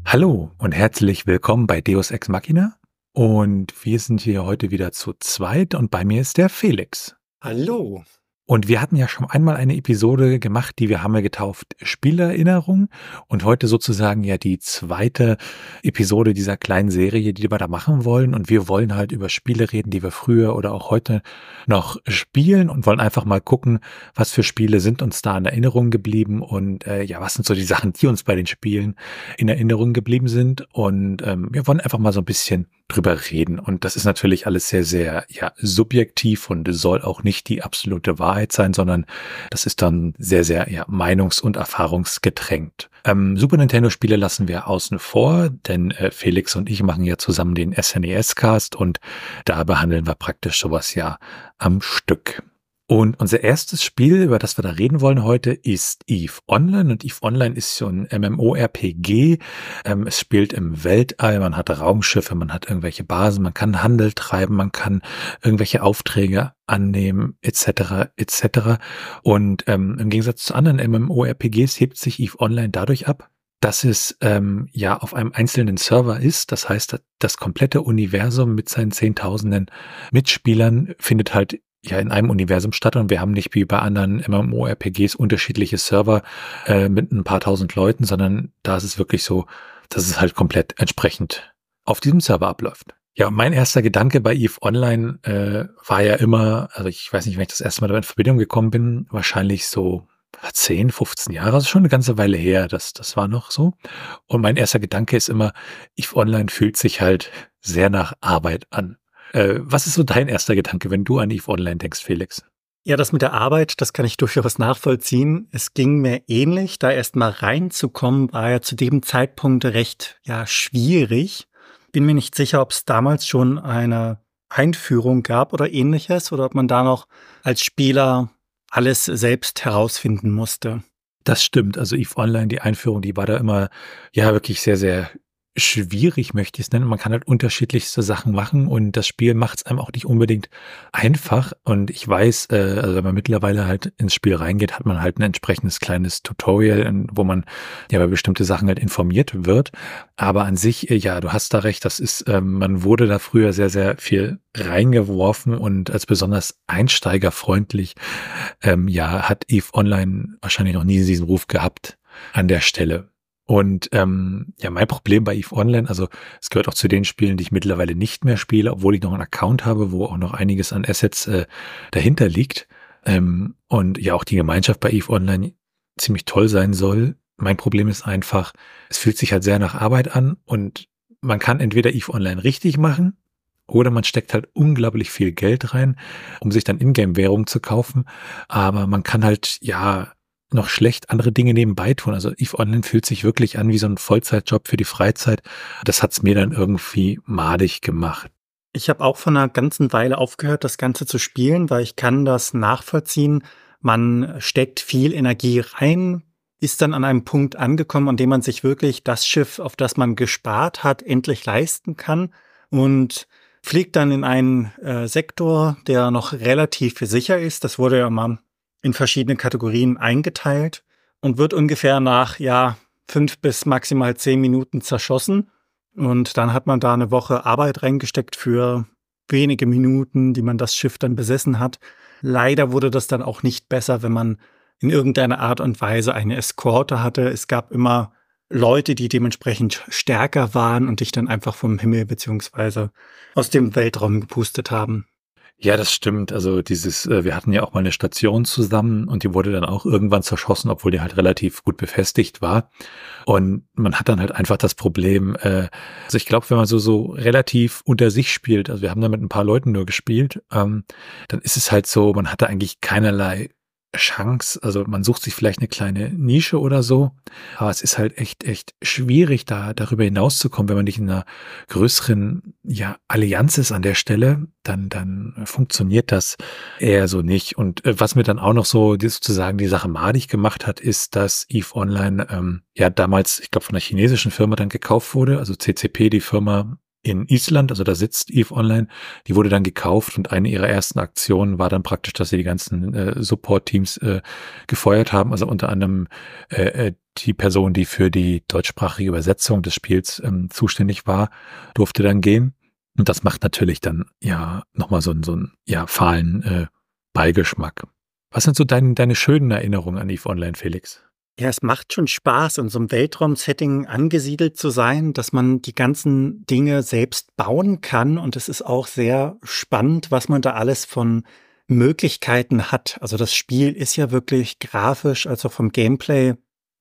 Hallo und herzlich willkommen bei Deus Ex Machina. Und wir sind hier heute wieder zu zweit und bei mir ist der Felix. Hallo. Und wir hatten ja schon einmal eine Episode gemacht, die wir haben wir getauft Spielerinnerung und heute sozusagen ja die zweite Episode dieser kleinen Serie, die wir da machen wollen. Und wir wollen halt über Spiele reden, die wir früher oder auch heute noch spielen und wollen einfach mal gucken, was für Spiele sind uns da in Erinnerung geblieben und ja, was sind so die Sachen, die uns bei den Spielen in Erinnerung geblieben sind. Und wir wollen einfach mal so ein bisschen drüber reden. Und das ist natürlich alles sehr, sehr ja, subjektiv und soll auch nicht die absolute Wahrheit sein, sondern das ist dann sehr, sehr ja, meinungs- und erfahrungsgetränkt. Super Nintendo-Spiele lassen wir außen vor, denn Felix und ich machen ja zusammen den SNES-Cast und da behandeln wir praktisch sowas ja am Stück. Und unser erstes Spiel, über das wir da reden wollen heute, ist EVE Online. Und EVE Online ist so ein MMORPG. Es spielt im Weltall, man hat Raumschiffe, man hat irgendwelche Basen, man kann Handel treiben, man kann irgendwelche Aufträge annehmen, etc., etc. Und im Gegensatz zu anderen MMORPGs hebt sich EVE Online dadurch ab, dass es ja auf einem einzelnen Server ist. Das heißt, das komplette Universum mit seinen Zehntausenden Mitspielern findet halt ja in einem Universum statt und wir haben nicht wie bei anderen MMORPGs unterschiedliche Server mit ein paar tausend Leuten, sondern da ist es wirklich so, dass es halt komplett entsprechend auf diesem Server abläuft. Ja, und mein erster Gedanke bei EVE Online war ja immer, also ich weiß nicht, wenn ich das erste Mal damit in Verbindung gekommen bin, wahrscheinlich so 10, 15 Jahre, also schon eine ganze Weile her, das war noch so. Und mein erster Gedanke ist immer, EVE Online fühlt sich halt sehr nach Arbeit an. Was ist so dein erster Gedanke, wenn du an EVE Online denkst, Felix? Ja, das mit der Arbeit, das kann ich durchaus nachvollziehen. Es ging mir ähnlich, da erst mal reinzukommen, war ja zu dem Zeitpunkt recht, schwierig. Bin mir nicht sicher, ob es damals schon eine Einführung gab oder Ähnliches oder ob man da noch als Spieler alles selbst herausfinden musste. Das stimmt. Also EVE Online, die Einführung, die war da immer ja wirklich sehr, sehr schwierig, möchte ich es nennen. Man kann halt unterschiedlichste Sachen machen und das Spiel macht es einem auch nicht unbedingt einfach. Und ich weiß, also wenn man mittlerweile halt ins Spiel reingeht, hat man halt ein entsprechendes kleines Tutorial, wo man ja über bestimmte Sachen halt informiert wird. Aber an sich, ja, du hast da recht, das ist, man wurde da früher sehr, sehr viel reingeworfen und als besonders einsteigerfreundlich, ja, hat EVE Online wahrscheinlich noch nie diesen Ruf gehabt an der Stelle. Und ja, mein Problem bei EVE Online, also es gehört auch zu den Spielen, die ich mittlerweile nicht mehr spiele, obwohl ich noch einen Account habe, wo auch noch einiges an Assets dahinter liegt. Und ja, auch die Gemeinschaft bei EVE Online ziemlich toll sein soll. Mein Problem ist einfach, es fühlt sich halt sehr nach Arbeit an und man kann entweder EVE Online richtig machen oder man steckt halt unglaublich viel Geld rein, um sich dann Ingame-Währung zu kaufen. Aber man kann halt, ja, noch schlecht andere Dinge nebenbei tun. Also EVE Online fühlt sich wirklich an wie so ein Vollzeitjob für die Freizeit. Das hat's mir dann irgendwie madig gemacht. Ich habe auch vor einer ganzen Weile aufgehört, das Ganze zu spielen, weil ich kann das nachvollziehen. Man steckt viel Energie rein, ist dann an einem Punkt angekommen, an dem man sich wirklich das Schiff, auf das man gespart hat, endlich leisten kann und fliegt dann in einen Sektor, der noch relativ sicher ist. Das wurde ja mal in verschiedene Kategorien eingeteilt und wird ungefähr nach 5 bis maximal 10 Minuten zerschossen. Und dann hat man da eine Woche Arbeit reingesteckt für wenige Minuten, die man das Schiff dann besessen hat. Leider wurde das dann auch nicht besser, wenn man in irgendeiner Art und Weise eine Eskorte hatte. Es gab immer Leute, die dementsprechend stärker waren und dich dann einfach vom Himmel beziehungsweise aus dem Weltraum gepustet haben. Ja, das stimmt. Also wir hatten ja auch mal eine Station zusammen und die wurde dann auch irgendwann zerschossen, obwohl die halt relativ gut befestigt war. Und man hat dann halt einfach das Problem, also ich glaube, wenn man so relativ unter sich spielt, also wir haben da mit ein paar Leuten nur gespielt, dann ist es halt so, man hatte eigentlich keinerlei Chance. Also man sucht sich vielleicht eine kleine Nische oder so, aber es ist halt echt schwierig, darüber hinauszukommen, wenn man nicht in einer größeren Allianz ist an der Stelle, dann funktioniert das eher so nicht. Und was mir dann auch noch so sozusagen die Sache madig gemacht hat, ist, dass EVE Online damals, ich glaube, von einer chinesischen Firma dann gekauft wurde, also CCP, die Firma, in Island, also da sitzt EVE Online, die wurde dann gekauft und eine ihrer ersten Aktionen war dann praktisch, dass sie die ganzen Support-Teams gefeuert haben, also unter anderem die Person, die für die deutschsprachige Übersetzung des Spiels zuständig war, durfte dann gehen. Und das macht natürlich dann ja nochmal so einen ja, fahlen Beigeschmack. Was sind so deine schönen Erinnerungen an EVE Online, Felix? Ja, es macht schon Spaß, in so einem Weltraum-Setting angesiedelt zu sein, dass man die ganzen Dinge selbst bauen kann. Und es ist auch sehr spannend, was man da alles von Möglichkeiten hat. Also das Spiel ist ja wirklich grafisch, also vom Gameplay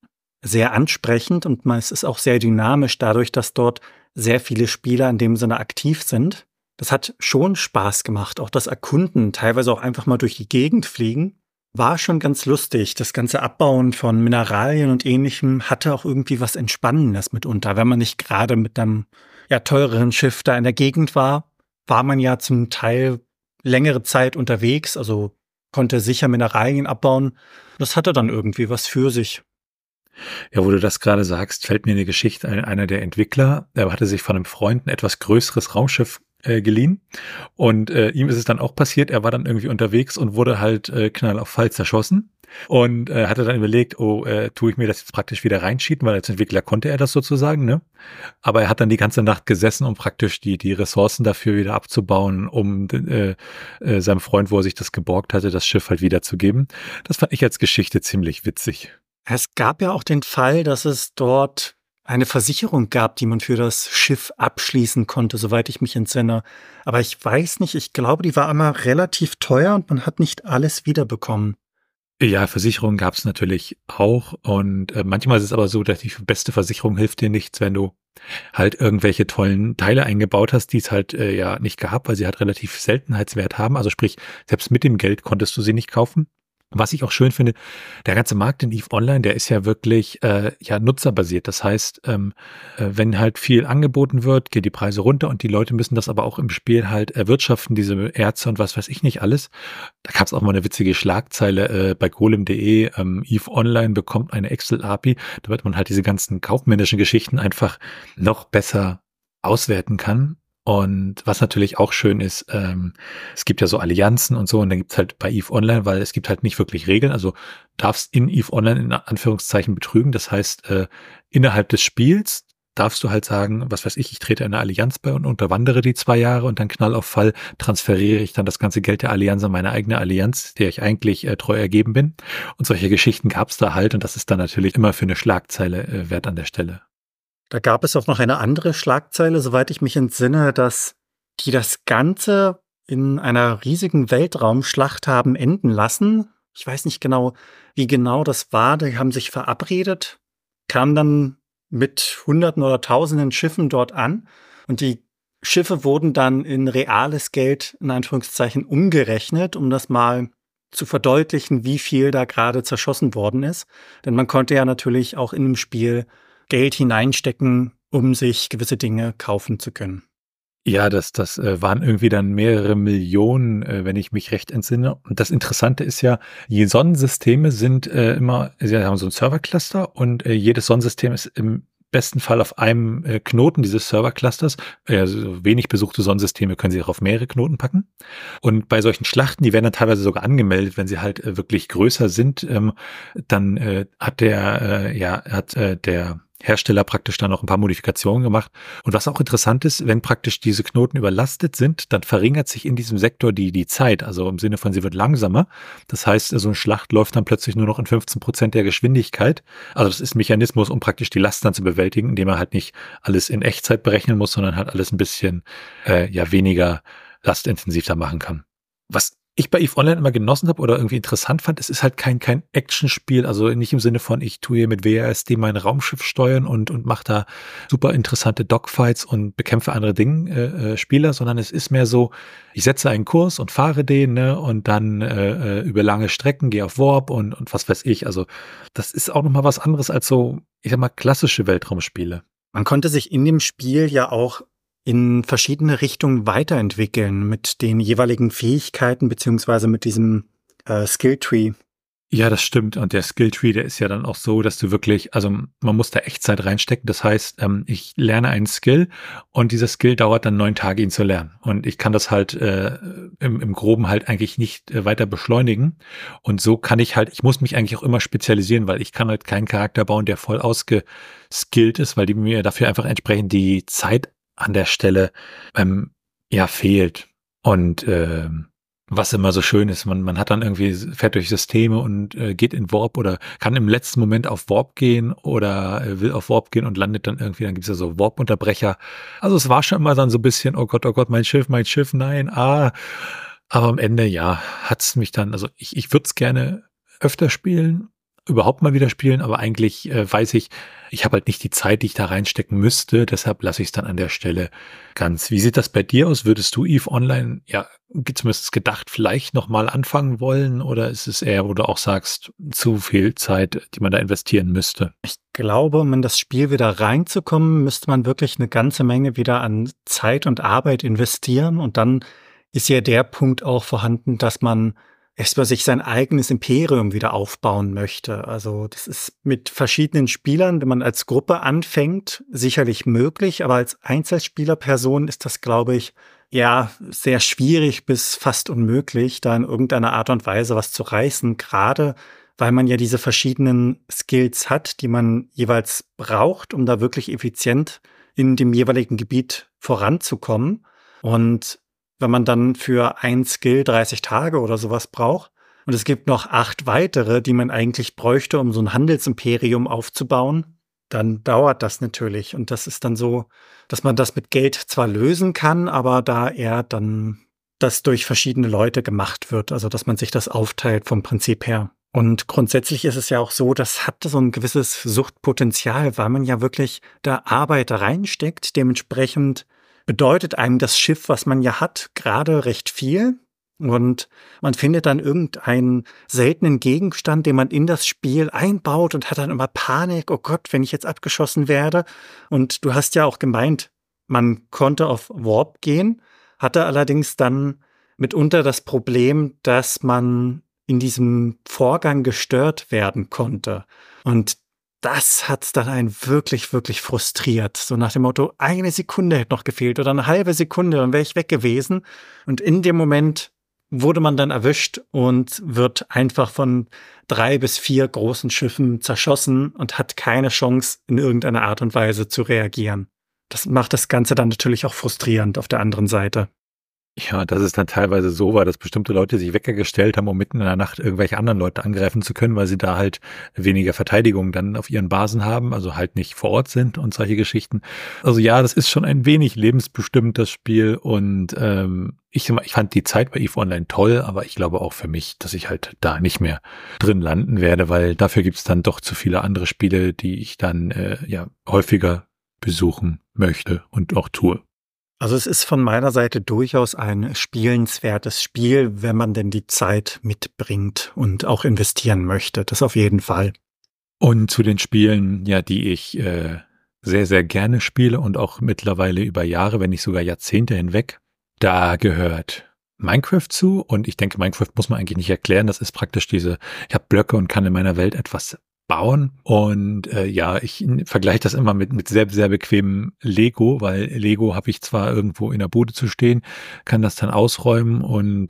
sehr ansprechend und es ist auch sehr dynamisch dadurch, dass dort sehr viele Spieler in dem Sinne aktiv sind. Das hat schon Spaß gemacht. Auch das Erkunden, teilweise auch einfach mal durch die Gegend fliegen, war schon ganz lustig. Das ganze Abbauen von Mineralien und Ähnlichem hatte auch irgendwie was Entspannendes mitunter. Wenn man nicht gerade mit einem teureren Schiff da in der Gegend war, war man ja zum Teil längere Zeit unterwegs, also konnte sicher Mineralien abbauen. Das hatte dann irgendwie was für sich. Ja, wo du das gerade sagst, fällt mir eine Geschichte ein. Einer der Entwickler, der hatte sich von einem Freund ein etwas größeres Raumschiff geliehen und ihm ist es dann auch passiert, er war dann irgendwie unterwegs und wurde halt knall auf Fall zerschossen und hatte dann überlegt, tue ich mir das jetzt praktisch wieder reinschieben, weil als Entwickler konnte er das sozusagen, ne? Aber er hat dann die ganze Nacht gesessen, um praktisch die Ressourcen dafür wieder abzubauen, um seinem Freund, wo er sich das geborgt hatte, das Schiff halt wiederzugeben. Das fand ich als Geschichte ziemlich witzig. Es gab ja auch den Fall, dass es dort eine Versicherung gab, die man für das Schiff abschließen konnte, soweit ich mich entsinne. Aber ich weiß nicht, ich glaube, die war einmal relativ teuer und man hat nicht alles wiederbekommen. Ja, Versicherungen gab es natürlich auch und manchmal ist es aber so, dass die beste Versicherung hilft dir nichts, wenn du halt irgendwelche tollen Teile eingebaut hast, die es halt ja nicht gab, weil sie halt relativ Seltenheitswert haben. Also sprich, selbst mit dem Geld konntest du sie nicht kaufen. Was ich auch schön finde, der ganze Markt in EVE Online, der ist ja wirklich ja nutzerbasiert. Das heißt, wenn halt viel angeboten wird, gehen die Preise runter und die Leute müssen das aber auch im Spiel halt erwirtschaften, diese Erze und was weiß ich nicht alles. Da gab es auch mal eine witzige Schlagzeile bei golem.de, EVE Online bekommt eine Excel-API, damit man halt diese ganzen kaufmännischen Geschichten einfach noch besser auswerten kann. Und was natürlich auch schön ist, es gibt ja so Allianzen und so, und dann gibt's halt bei EVE Online, weil es gibt halt nicht wirklich Regeln, also darfst in EVE Online in Anführungszeichen betrügen. Das heißt, innerhalb des Spiels darfst du halt sagen, was weiß ich trete einer Allianz bei und unterwandere die 2 Jahre und dann Knall auf Fall transferiere ich dann das ganze Geld der Allianz an meine eigene Allianz, der ich eigentlich treu ergeben bin. Und solche Geschichten gab's da halt und das ist dann natürlich immer für eine Schlagzeile wert an der Stelle. Da gab es auch noch eine andere Schlagzeile, soweit ich mich entsinne, dass die das Ganze in einer riesigen Weltraumschlacht haben enden lassen. Ich weiß nicht genau, wie genau das war. Die haben sich verabredet, kamen dann mit Hunderten oder Tausenden Schiffen dort an und die Schiffe wurden dann in reales Geld, in Anführungszeichen, umgerechnet, um das mal zu verdeutlichen, wie viel da gerade zerschossen worden ist. Denn man konnte ja natürlich auch in dem Spiel Geld hineinstecken, um sich gewisse Dinge kaufen zu können. Ja, das waren irgendwie dann mehrere Millionen, wenn ich mich recht entsinne. Und das Interessante ist ja, die Sonnensysteme sind immer, sie haben so ein Servercluster und jedes Sonnensystem ist im besten Fall auf einem Knoten dieses Serverclusters. Also wenig besuchte Sonnensysteme können sie auch auf mehrere Knoten packen. Und bei solchen Schlachten, die werden dann teilweise sogar angemeldet, wenn sie halt wirklich größer sind, dann hat der Hersteller praktisch da noch ein paar Modifikationen gemacht. Und was auch interessant ist, wenn praktisch diese Knoten überlastet sind, dann verringert sich in diesem Sektor die Zeit. Also im Sinne von, sie wird langsamer. Das heißt, so eine Schlacht läuft dann plötzlich nur noch in 15% der Geschwindigkeit. Also das ist ein Mechanismus, um praktisch die Last dann zu bewältigen, indem man halt nicht alles in Echtzeit berechnen muss, sondern halt alles ein bisschen weniger lastintensiv da machen kann. Was ich bei EVE Online immer genossen habe oder irgendwie interessant fand, es ist halt kein Actionspiel, also nicht im Sinne von, ich tue hier mit WASD mein Raumschiff steuern und mache da super interessante Dogfights und bekämpfe andere Spieler, sondern es ist mehr so, ich setze einen Kurs und fahre den, ne, und dann über lange Strecken gehe auf Warp und was weiß ich. Also das ist auch nochmal was anderes als so, ich sag mal, klassische Weltraumspiele. Man konnte sich in dem Spiel ja auch in verschiedene Richtungen weiterentwickeln mit den jeweiligen Fähigkeiten beziehungsweise mit diesem Skilltree. Ja, das stimmt. Und der Skilltree, der ist ja dann auch so, dass du wirklich, also man muss da Echtzeit reinstecken. Das heißt, ich lerne einen Skill und dieser Skill dauert dann 9 Tage, ihn zu lernen. Und ich kann das halt im Groben halt eigentlich nicht weiter beschleunigen. Und so kann ich halt, ich muss mich eigentlich auch immer spezialisieren, weil ich kann halt keinen Charakter bauen, der voll ausgeskillt ist, weil die mir dafür einfach entsprechend die Zeit an der Stelle ja fehlt. Und was immer so schön ist, man hat dann irgendwie, fährt durch Systeme und geht in Warp oder kann im letzten Moment auf Warp gehen oder will auf Warp gehen und landet dann irgendwie, dann gibt's ja so Warp-Unterbrecher. Also es war schon immer dann so ein bisschen, oh Gott, mein Schiff, nein, ah. Aber am Ende, ja, hat's mich dann, also ich würde es gerne öfter spielen, überhaupt mal wieder spielen, aber eigentlich weiß ich habe halt nicht die Zeit, die ich da reinstecken müsste, deshalb lasse ich es dann an der Stelle ganz. Wie sieht das bei dir aus? Würdest du EVE Online, ja, zumindest gedacht, vielleicht noch mal anfangen wollen oder ist es eher, wo du auch sagst, zu viel Zeit, die man da investieren müsste? Ich glaube, um in das Spiel wieder reinzukommen, müsste man wirklich eine ganze Menge wieder an Zeit und Arbeit investieren. Und dann ist ja der Punkt auch vorhanden, dass man erst mal sich sein eigenes Imperium wieder aufbauen möchte. Also das ist mit verschiedenen Spielern, wenn man als Gruppe anfängt, sicherlich möglich, aber als Einzelspielerperson ist das, glaube ich, ja, sehr schwierig bis fast unmöglich, da in irgendeiner Art und Weise was zu reißen, gerade weil man ja diese verschiedenen Skills hat, die man jeweils braucht, um da wirklich effizient in dem jeweiligen Gebiet voranzukommen. Und wenn man dann für ein Skill 30 Tage oder sowas braucht und es gibt noch 8 weitere, die man eigentlich bräuchte, um so ein Handelsimperium aufzubauen, dann dauert das natürlich. Und das ist dann so, dass man das mit Geld zwar lösen kann, aber da eher dann das durch verschiedene Leute gemacht wird, also dass man sich das aufteilt vom Prinzip her. Und grundsätzlich ist es ja auch so, das hat so ein gewisses Suchtpotenzial, weil man ja wirklich da Arbeit reinsteckt. Dementsprechend bedeutet einem das Schiff, was man ja hat, gerade recht viel. Und man findet dann irgendeinen seltenen Gegenstand, den man in das Spiel einbaut und hat dann immer Panik, oh Gott, wenn ich jetzt abgeschossen werde. Und du hast ja auch gemeint, man konnte auf Warp gehen, hatte allerdings dann mitunter das Problem, dass man in diesem Vorgang gestört werden konnte. Und das hat's dann einen wirklich, wirklich frustriert. So nach dem Motto, eine Sekunde hätte noch gefehlt oder eine halbe Sekunde, dann wäre ich weg gewesen. Und in dem Moment wurde man dann erwischt und wird einfach von 3 bis 4 großen Schiffen zerschossen und hat keine Chance, in irgendeiner Art und Weise zu reagieren. Das macht das Ganze dann natürlich auch frustrierend auf der anderen Seite. Ja, dass es dann teilweise so war, dass bestimmte Leute sich Wecker gestellt haben, um mitten in der Nacht irgendwelche anderen Leute angreifen zu können, weil sie da halt weniger Verteidigung dann auf ihren Basen haben, also halt nicht vor Ort sind und solche Geschichten. Also ja, das ist schon ein wenig lebensbestimmt, das Spiel. Und ich fand die Zeit bei EVE Online toll, aber ich glaube auch für mich, dass ich halt da nicht mehr drin landen werde, weil dafür gibt's dann doch zu viele andere Spiele, die ich dann ja häufiger besuchen möchte und auch tue. Also es ist von meiner Seite durchaus ein spielenswertes Spiel, wenn man denn die Zeit mitbringt und auch investieren möchte. Das auf jeden Fall. Und zu den Spielen, ja, die ich sehr, sehr gerne spiele und auch mittlerweile über Jahre, wenn nicht sogar Jahrzehnte hinweg, da gehört Minecraft zu. Und ich denke, Minecraft muss man eigentlich nicht erklären. Das ist praktisch ich habe Blöcke und kann in meiner Welt etwas bauen. Und ja, ich vergleiche das immer mit sehr, sehr bequemem Lego, weil Lego habe ich zwar irgendwo in der Bude zu stehen, kann das dann ausräumen und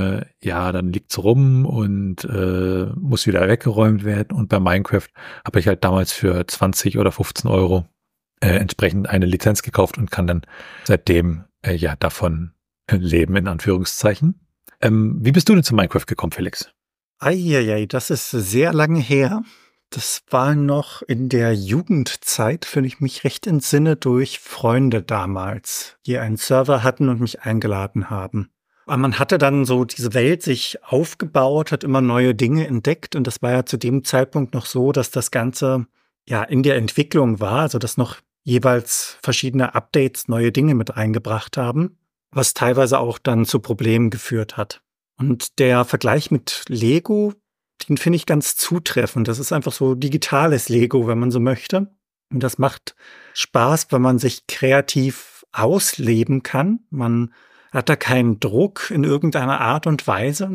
ja, dann liegt's rum und muss wieder weggeräumt werden. Und bei Minecraft habe ich halt damals für 20 oder 15 Euro entsprechend eine Lizenz gekauft und kann dann seitdem ja davon leben, in Anführungszeichen. Wie bist du denn zu Minecraft gekommen, Felix? Eieiei, das ist sehr lange her. Das war noch in der Jugendzeit, wenn ich mich recht entsinne, durch Freunde damals, die einen Server hatten und mich eingeladen haben. Aber man hatte dann so diese Welt sich aufgebaut, hat immer neue Dinge entdeckt und das war ja zu dem Zeitpunkt noch so, dass das Ganze ja in der Entwicklung war, also dass noch jeweils verschiedene Updates neue Dinge mit eingebracht haben, was teilweise auch dann zu Problemen geführt hat. Und der Vergleich mit Lego, den finde ich ganz zutreffend. Das ist einfach so digitales Lego, wenn man so möchte. Und das macht Spaß, wenn man sich kreativ ausleben kann. Man hat da keinen Druck in irgendeiner Art und Weise,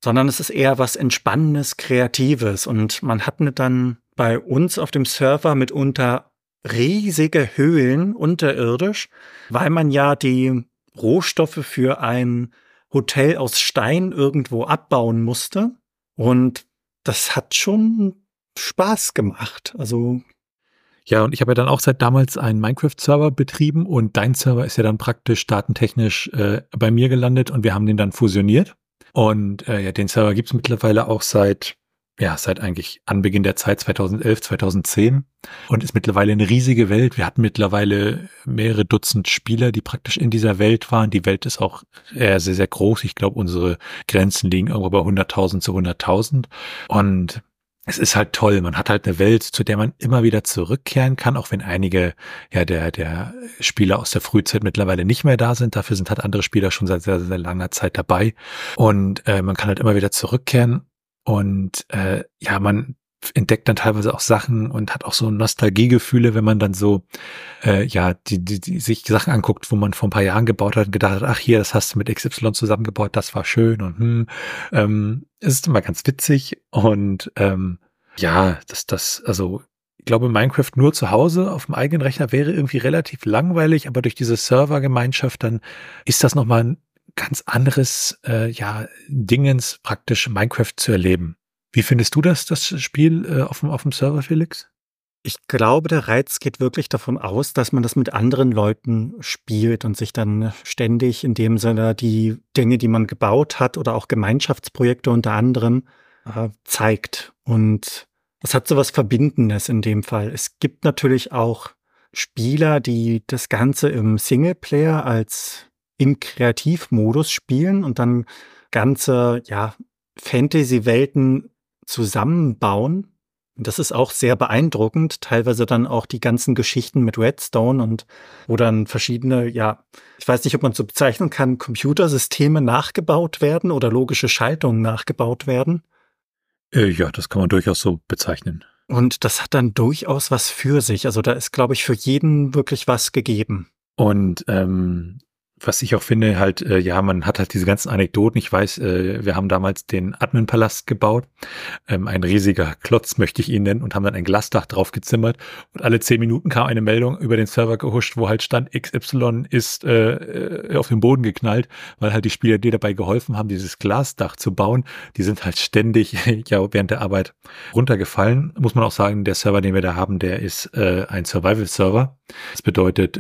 sondern es ist eher was Entspannendes, Kreatives. Und man hat dann bei uns auf dem Server mitunter riesige Höhlen unterirdisch, weil man ja die Rohstoffe für ein Hotel aus Stein irgendwo abbauen musste. Und das hat schon Spaß gemacht. Also Ja, und ich habe ja dann auch seit damals einen Minecraft-Server betrieben und dein Server ist ja dann praktisch datentechnisch bei mir gelandet und wir haben den dann fusioniert. Und ja, den Server gibt's mittlerweile auch seit eigentlich Anbeginn der Zeit 2011, 2010 und ist mittlerweile eine riesige Welt. Wir hatten mittlerweile mehrere Dutzend Spieler, die praktisch in dieser Welt waren. Die Welt ist auch sehr, sehr groß. Ich glaube, unsere Grenzen liegen irgendwo bei 100.000 zu 100.000. Und es ist halt toll. Man hat halt eine Welt, zu der man immer wieder zurückkehren kann, auch wenn einige der Spieler aus der Frühzeit mittlerweile nicht mehr da sind. Dafür sind halt andere Spieler schon seit sehr, sehr langer Zeit dabei. Und man kann halt immer wieder zurückkehren. Und man entdeckt dann teilweise auch Sachen und hat auch so Nostalgiegefühle, wenn man dann so die sich Sachen anguckt, wo man vor ein paar Jahren gebaut hat und gedacht hat, ach hier, das hast du mit XY zusammengebaut, das war schön und es ist immer ganz witzig und also ich glaube, Minecraft nur zu Hause auf dem eigenen Rechner wäre irgendwie relativ langweilig, aber durch diese Servergemeinschaft dann ist das nochmal ein ganz anderes Dingens praktisch Minecraft zu erleben. Wie findest du das Spiel auf dem Server, Felix? ich glaube, der Reiz geht wirklich davon aus, dass man das mit anderen Leuten spielt und sich dann ständig in dem Sinne die Dinge, die man gebaut hat oder auch Gemeinschaftsprojekte unter anderem zeigt. Und das hat so was Verbindendes in dem Fall. Es gibt natürlich auch Spieler, die das Ganze im Singleplayer als im Kreativmodus spielen und dann ganze, Fantasy-Welten zusammenbauen. Und das ist auch sehr beeindruckend. Teilweise dann auch die ganzen Geschichten mit Redstone und wo dann verschiedene, ich weiß nicht, ob man so bezeichnen kann, Computersysteme nachgebaut werden oder logische Schaltungen nachgebaut werden. Ja, das kann man durchaus so bezeichnen. Und das hat dann durchaus was für sich. Also da ist, glaube ich, für jeden wirklich was gegeben. Und was ich auch finde, halt, man hat halt diese ganzen Anekdoten. Ich weiß, wir haben damals den Admin-Palast gebaut. Ein riesiger Klotz, möchte ich ihn nennen, und haben dann ein Glasdach drauf gezimmert. Und alle 10 Minuten kam eine Meldung über den Server gehuscht, wo halt stand, XY ist auf den Boden geknallt, weil halt die Spieler, die dabei geholfen haben, dieses Glasdach zu bauen, die sind halt ständig während der Arbeit runtergefallen. Muss man auch sagen, der Server, den wir da haben, der ist ein Survival-Server. Das bedeutet,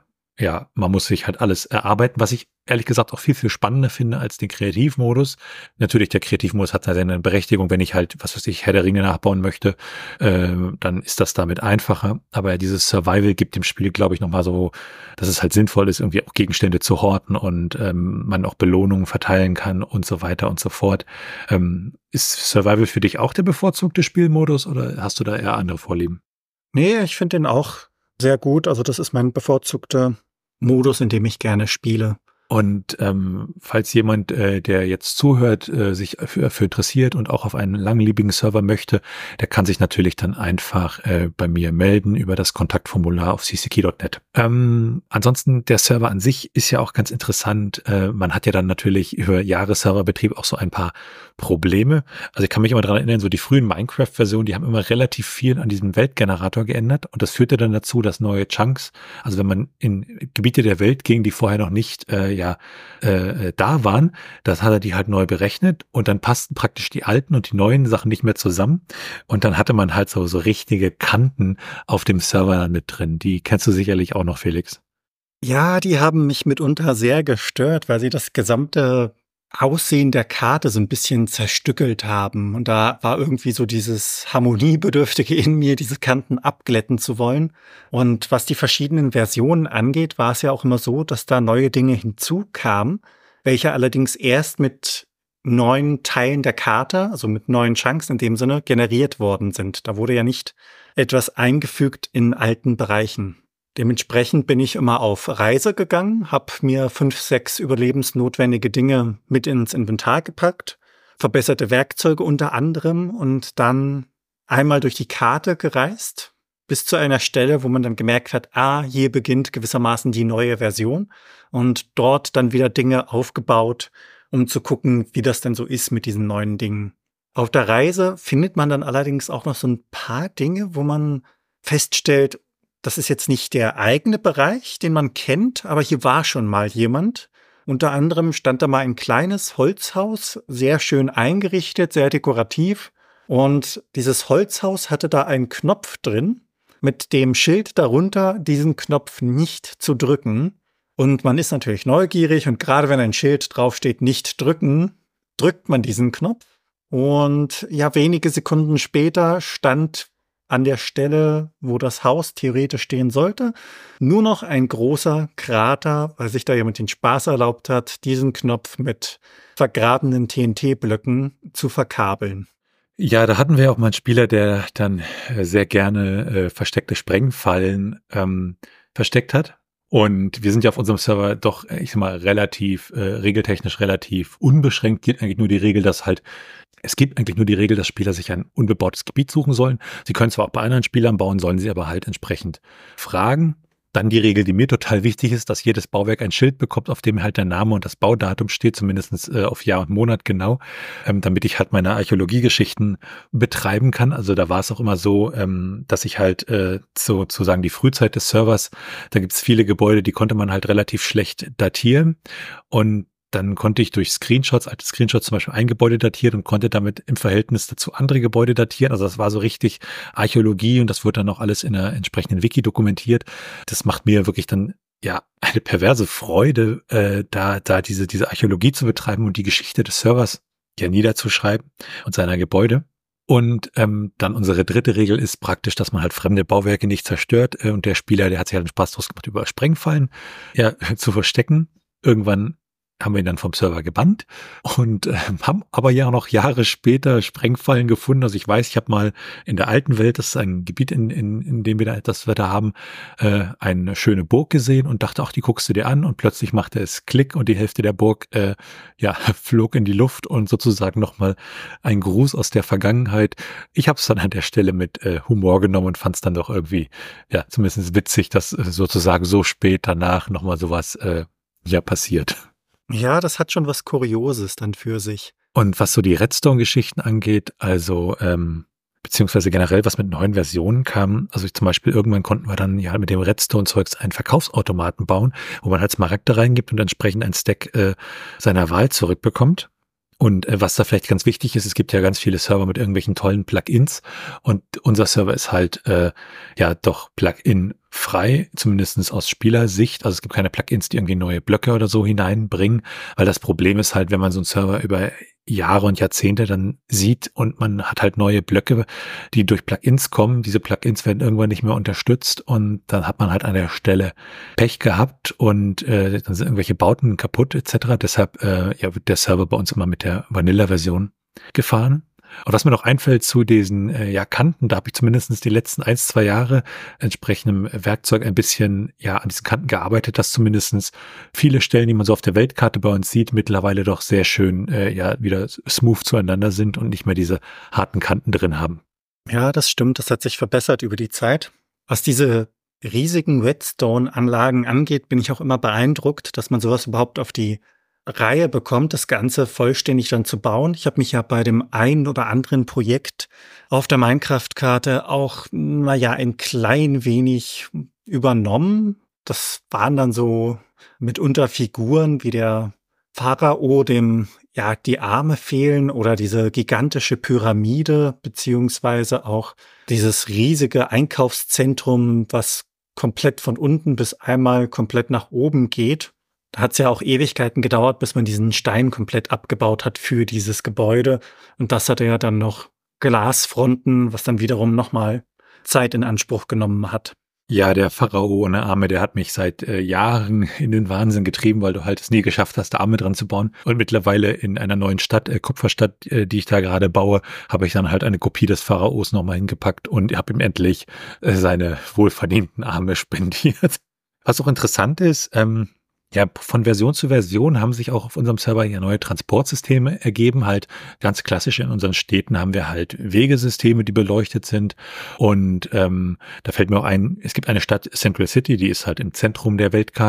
man muss sich halt alles erarbeiten, was ich ehrlich gesagt auch viel, viel spannender finde als den Kreativmodus. Natürlich, der Kreativmodus hat seine Berechtigung, wenn ich halt, Herr der Ringe nachbauen möchte, dann ist das damit einfacher. Aber dieses Survival gibt dem Spiel, glaube ich, nochmal so, dass es halt sinnvoll ist, irgendwie auch Gegenstände zu horten und man auch Belohnungen verteilen kann und so weiter und so fort. Ist Survival für dich auch der bevorzugte Spielmodus oder hast du da eher andere Vorlieben? Nee, ich finde den auch sehr gut. Also das ist mein bevorzugter Modus, in dem ich gerne spiele. Und falls jemand, der jetzt zuhört, sich für interessiert und auch auf einen langlebigen Server möchte, der kann sich natürlich dann einfach bei mir melden über das Kontaktformular auf cckey.net. Ansonsten, der Server an sich ist ja auch ganz interessant. Man hat ja dann natürlich über Jahre Serverbetrieb auch so ein paar Probleme. Also ich kann mich immer daran erinnern, so die frühen Minecraft-Versionen, die haben immer relativ viel an diesem Weltgenerator geändert und das führte dann dazu, dass neue Chunks, also wenn man in Gebiete der Welt ging, die vorher noch nicht da waren, das hat er die halt neu berechnet und dann passten praktisch die alten und die neuen Sachen nicht mehr zusammen und dann hatte man halt so richtige Kanten auf dem Server dann mit drin. Die kennst du sicherlich auch noch, Felix. Ja, die haben mich mitunter sehr gestört, weil sie das gesamte Aussehen der Karte so ein bisschen zerstückelt haben. Und da war irgendwie so dieses Harmoniebedürftige in mir, diese Kanten abglätten zu wollen. Und was die verschiedenen Versionen angeht, war es ja auch immer so, dass da neue Dinge hinzukamen, welche allerdings erst mit neuen Teilen der Karte, also mit neuen Chunks in dem Sinne, generiert worden sind. Da wurde ja nicht etwas eingefügt in alten Bereichen. Dementsprechend bin ich immer auf Reise gegangen, habe mir 5, 6 überlebensnotwendige Dinge mit ins Inventar gepackt, verbesserte Werkzeuge unter anderem und dann einmal durch die Karte gereist, bis zu einer Stelle, wo man dann gemerkt hat, hier beginnt gewissermaßen die neue Version und dort dann wieder Dinge aufgebaut um zu gucken, wie das denn so ist mit diesen neuen Dingen. Auf der Reise findet man dann allerdings auch noch so ein paar Dinge, wo man feststellt, das ist jetzt nicht der eigene Bereich, den man kennt, aber hier war schon mal jemand. Unter anderem stand da mal ein kleines Holzhaus, sehr schön eingerichtet, sehr dekorativ. Und dieses Holzhaus hatte da einen Knopf drin, mit dem Schild darunter, diesen Knopf nicht zu drücken. Und man ist natürlich neugierig und gerade wenn ein Schild draufsteht, nicht drücken, drückt man diesen Knopf. Und ja, wenige Sekunden später stand an der Stelle, wo das Haus theoretisch stehen sollte, nur noch ein großer Krater, weil sich da jemand den Spaß erlaubt hat, diesen Knopf mit vergrabenen TNT-Blöcken zu verkabeln. Ja, da hatten wir auch mal einen Spieler, der dann sehr gerne versteckte Sprengfallen versteckt hat. Und wir sind ja auf unserem Server doch, ich sag mal, relativ, regeltechnisch relativ unbeschränkt. Gilt eigentlich nur die Regel, es gibt eigentlich nur die Regel, dass Spieler sich ein unbebautes Gebiet suchen sollen. Sie können zwar auch bei anderen Spielern bauen, sollen sie aber halt entsprechend fragen. Dann die Regel, die mir total wichtig ist, dass jedes Bauwerk ein Schild bekommt, auf dem halt der Name und das Baudatum steht, zumindest auf Jahr und Monat genau, damit ich halt meine Archäologiegeschichten betreiben kann. Also da war es auch immer so, dass ich halt sozusagen die Frühzeit des Servers, da gibt es viele Gebäude, die konnte man halt relativ schlecht datieren und dann konnte ich durch Screenshots, alte Screenshots zum Beispiel ein Gebäude datieren und konnte damit im Verhältnis dazu andere Gebäude datieren. Also das war so richtig Archäologie und das wurde dann auch alles in einer entsprechenden Wiki dokumentiert. Das macht mir wirklich dann ja eine perverse Freude, da diese Archäologie zu betreiben und die Geschichte des Servers ja niederzuschreiben und seiner Gebäude. Und dann unsere dritte Regel ist praktisch, dass man halt fremde Bauwerke nicht zerstört und der Spieler, der hat sich halt einen Spaß draus gemacht, über Sprengfallen ja zu verstecken. Irgendwann haben wir ihn dann vom Server gebannt und haben aber ja noch Jahre später Sprengfallen gefunden. Also ich weiß, ich habe mal in der alten Welt, das ist ein Gebiet, in dem wir da haben, eine schöne Burg gesehen und dachte, ach, die guckst du dir an und plötzlich machte es Klick und die Hälfte der Burg flog in die Luft und sozusagen nochmal ein Gruß aus der Vergangenheit. Ich habe es dann an der Stelle mit Humor genommen und fand es dann doch irgendwie, ja, zumindest witzig, dass sozusagen so spät danach nochmal sowas passiert. Ja, das hat schon was Kurioses dann für sich. Und was so die Redstone-Geschichten angeht, also beziehungsweise generell, was mit neuen Versionen kam, also zum Beispiel irgendwann konnten wir dann ja mit dem Redstone-Zeugs einen Verkaufsautomaten bauen, wo man halt Smaragde reingibt und entsprechend ein Stack seiner Wahl zurückbekommt. Und was da vielleicht ganz wichtig ist, es gibt ja ganz viele Server mit irgendwelchen tollen Plugins und unser Server ist halt doch Plugin-frei, zumindest aus Spielersicht. Also es gibt keine Plugins, die irgendwie neue Blöcke oder so hineinbringen, weil das Problem ist halt, wenn man so einen Server über Jahre und Jahrzehnte dann sieht und man hat halt neue Blöcke, die durch Plugins kommen. Diese Plugins werden irgendwann nicht mehr unterstützt und dann hat man halt an der Stelle Pech gehabt und dann sind irgendwelche Bauten kaputt etc. Deshalb wird der Server bei uns immer mit der Vanilla-Version gefahren. Und was mir noch einfällt zu diesen Kanten, da habe ich zumindest die letzten 1-2 Jahre entsprechendem Werkzeug ein bisschen an diesen Kanten gearbeitet, dass zumindest viele Stellen, die man so auf der Weltkarte bei uns sieht, mittlerweile doch sehr schön wieder smooth zueinander sind und nicht mehr diese harten Kanten drin haben. Ja, das stimmt, das hat sich verbessert über die Zeit. Was diese riesigen Redstone-Anlagen angeht, bin ich auch immer beeindruckt, dass man sowas überhaupt auf die Reihe bekommt, das Ganze vollständig dann zu bauen. Ich habe mich ja bei dem ein oder anderen Projekt auf der Minecraft-Karte auch, ein klein wenig übernommen. Das waren dann so mitunter Figuren wie der Pharao, dem die Arme fehlen oder diese gigantische Pyramide, beziehungsweise auch dieses riesige Einkaufszentrum, was komplett von unten bis einmal komplett nach oben geht. Da hat es ja auch Ewigkeiten gedauert, bis man diesen Stein komplett abgebaut hat für dieses Gebäude. Und das hatte ja dann noch Glasfronten, was dann wiederum nochmal Zeit in Anspruch genommen hat. Ja, der Pharao ohne Arme, der hat mich seit Jahren in den Wahnsinn getrieben, weil du halt es nie geschafft hast, da Arme dran zu bauen. Und mittlerweile in einer neuen Stadt, Kupferstadt, die ich da gerade baue, habe ich dann halt eine Kopie des Pharaos nochmal hingepackt und habe ihm endlich seine wohlverdienten Arme spendiert. Was auch interessant ist, von Version zu Version haben sich auch auf unserem Server ja neue Transportsysteme ergeben. Halt ganz klassisch in unseren Städten haben wir halt Wegesysteme, die beleuchtet sind. Und da fällt mir auch ein, es gibt eine Stadt, Central City, die ist halt im Zentrum der Weltkarte.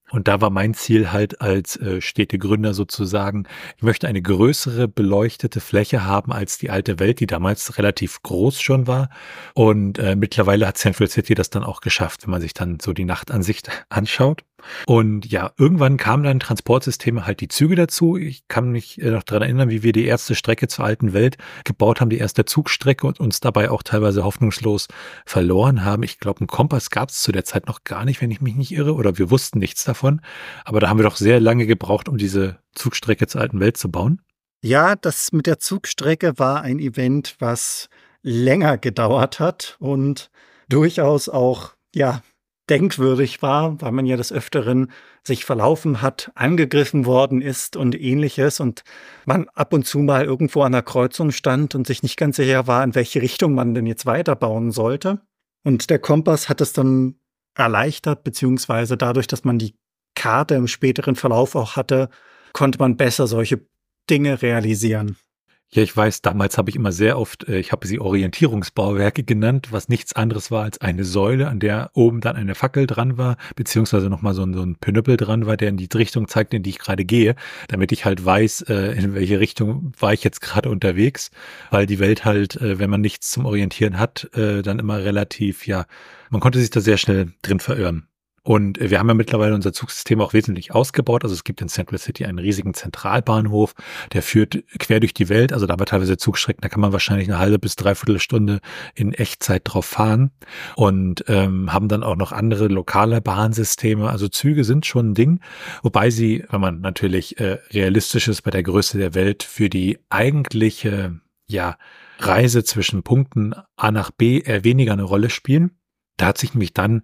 Und da war mein Ziel halt als Städtegründer sozusagen, ich möchte eine größere beleuchtete Fläche haben als die alte Welt, die damals relativ groß schon war. Und mittlerweile hat Central City das dann auch geschafft, wenn man sich dann so die Nachtansicht anschaut. Und ja, irgendwann kamen dann Transportsysteme halt die Züge dazu. Ich kann mich noch daran erinnern, wie wir die erste Strecke zur alten Welt gebaut haben, die erste Zugstrecke und uns dabei auch teilweise hoffnungslos verloren haben. Ich glaube, einen Kompass gab es zu der Zeit noch gar nicht, wenn ich mich nicht irre, oder wir wussten nichts davon. Aber da haben wir doch sehr lange gebraucht, um diese Zugstrecke zur alten Welt zu bauen. Ja, das mit der Zugstrecke war ein Event, was länger gedauert hat und durchaus auch, ja, denkwürdig war, weil man ja des Öfteren sich verlaufen hat, angegriffen worden ist und Ähnliches und man ab und zu mal irgendwo an der Kreuzung stand und sich nicht ganz sicher war, in welche Richtung man denn jetzt weiterbauen sollte. Und der Kompass hat es dann erleichtert, beziehungsweise dadurch, dass man die Karte im späteren Verlauf auch hatte, konnte man besser solche Dinge realisieren. Ja, ich weiß, damals habe ich immer sehr oft, ich habe sie Orientierungsbauwerke genannt, was nichts anderes war als eine Säule, an der oben dann eine Fackel dran war, beziehungsweise nochmal so ein Pinöppel dran war, der in die Richtung zeigt, in die ich gerade gehe, damit ich halt weiß, in welche Richtung war ich jetzt gerade unterwegs, weil die Welt halt, wenn man nichts zum Orientieren hat, dann immer relativ, ja, man konnte sich da sehr schnell drin verirren. Und wir haben ja mittlerweile unser Zugsystem auch wesentlich ausgebaut. Also es gibt in Central City einen riesigen Zentralbahnhof, der führt quer durch die Welt. Also da haben wir teilweise Zugstrecken, da kann man wahrscheinlich eine halbe bis dreiviertel Stunde in Echtzeit drauf fahren. Und haben dann auch noch andere lokale Bahnsysteme. Also Züge sind schon ein Ding, wobei sie, wenn man natürlich realistisch ist bei der Größe der Welt, für die eigentliche Reise zwischen Punkten A nach B eher weniger eine Rolle spielen. Da hat sich nämlich dann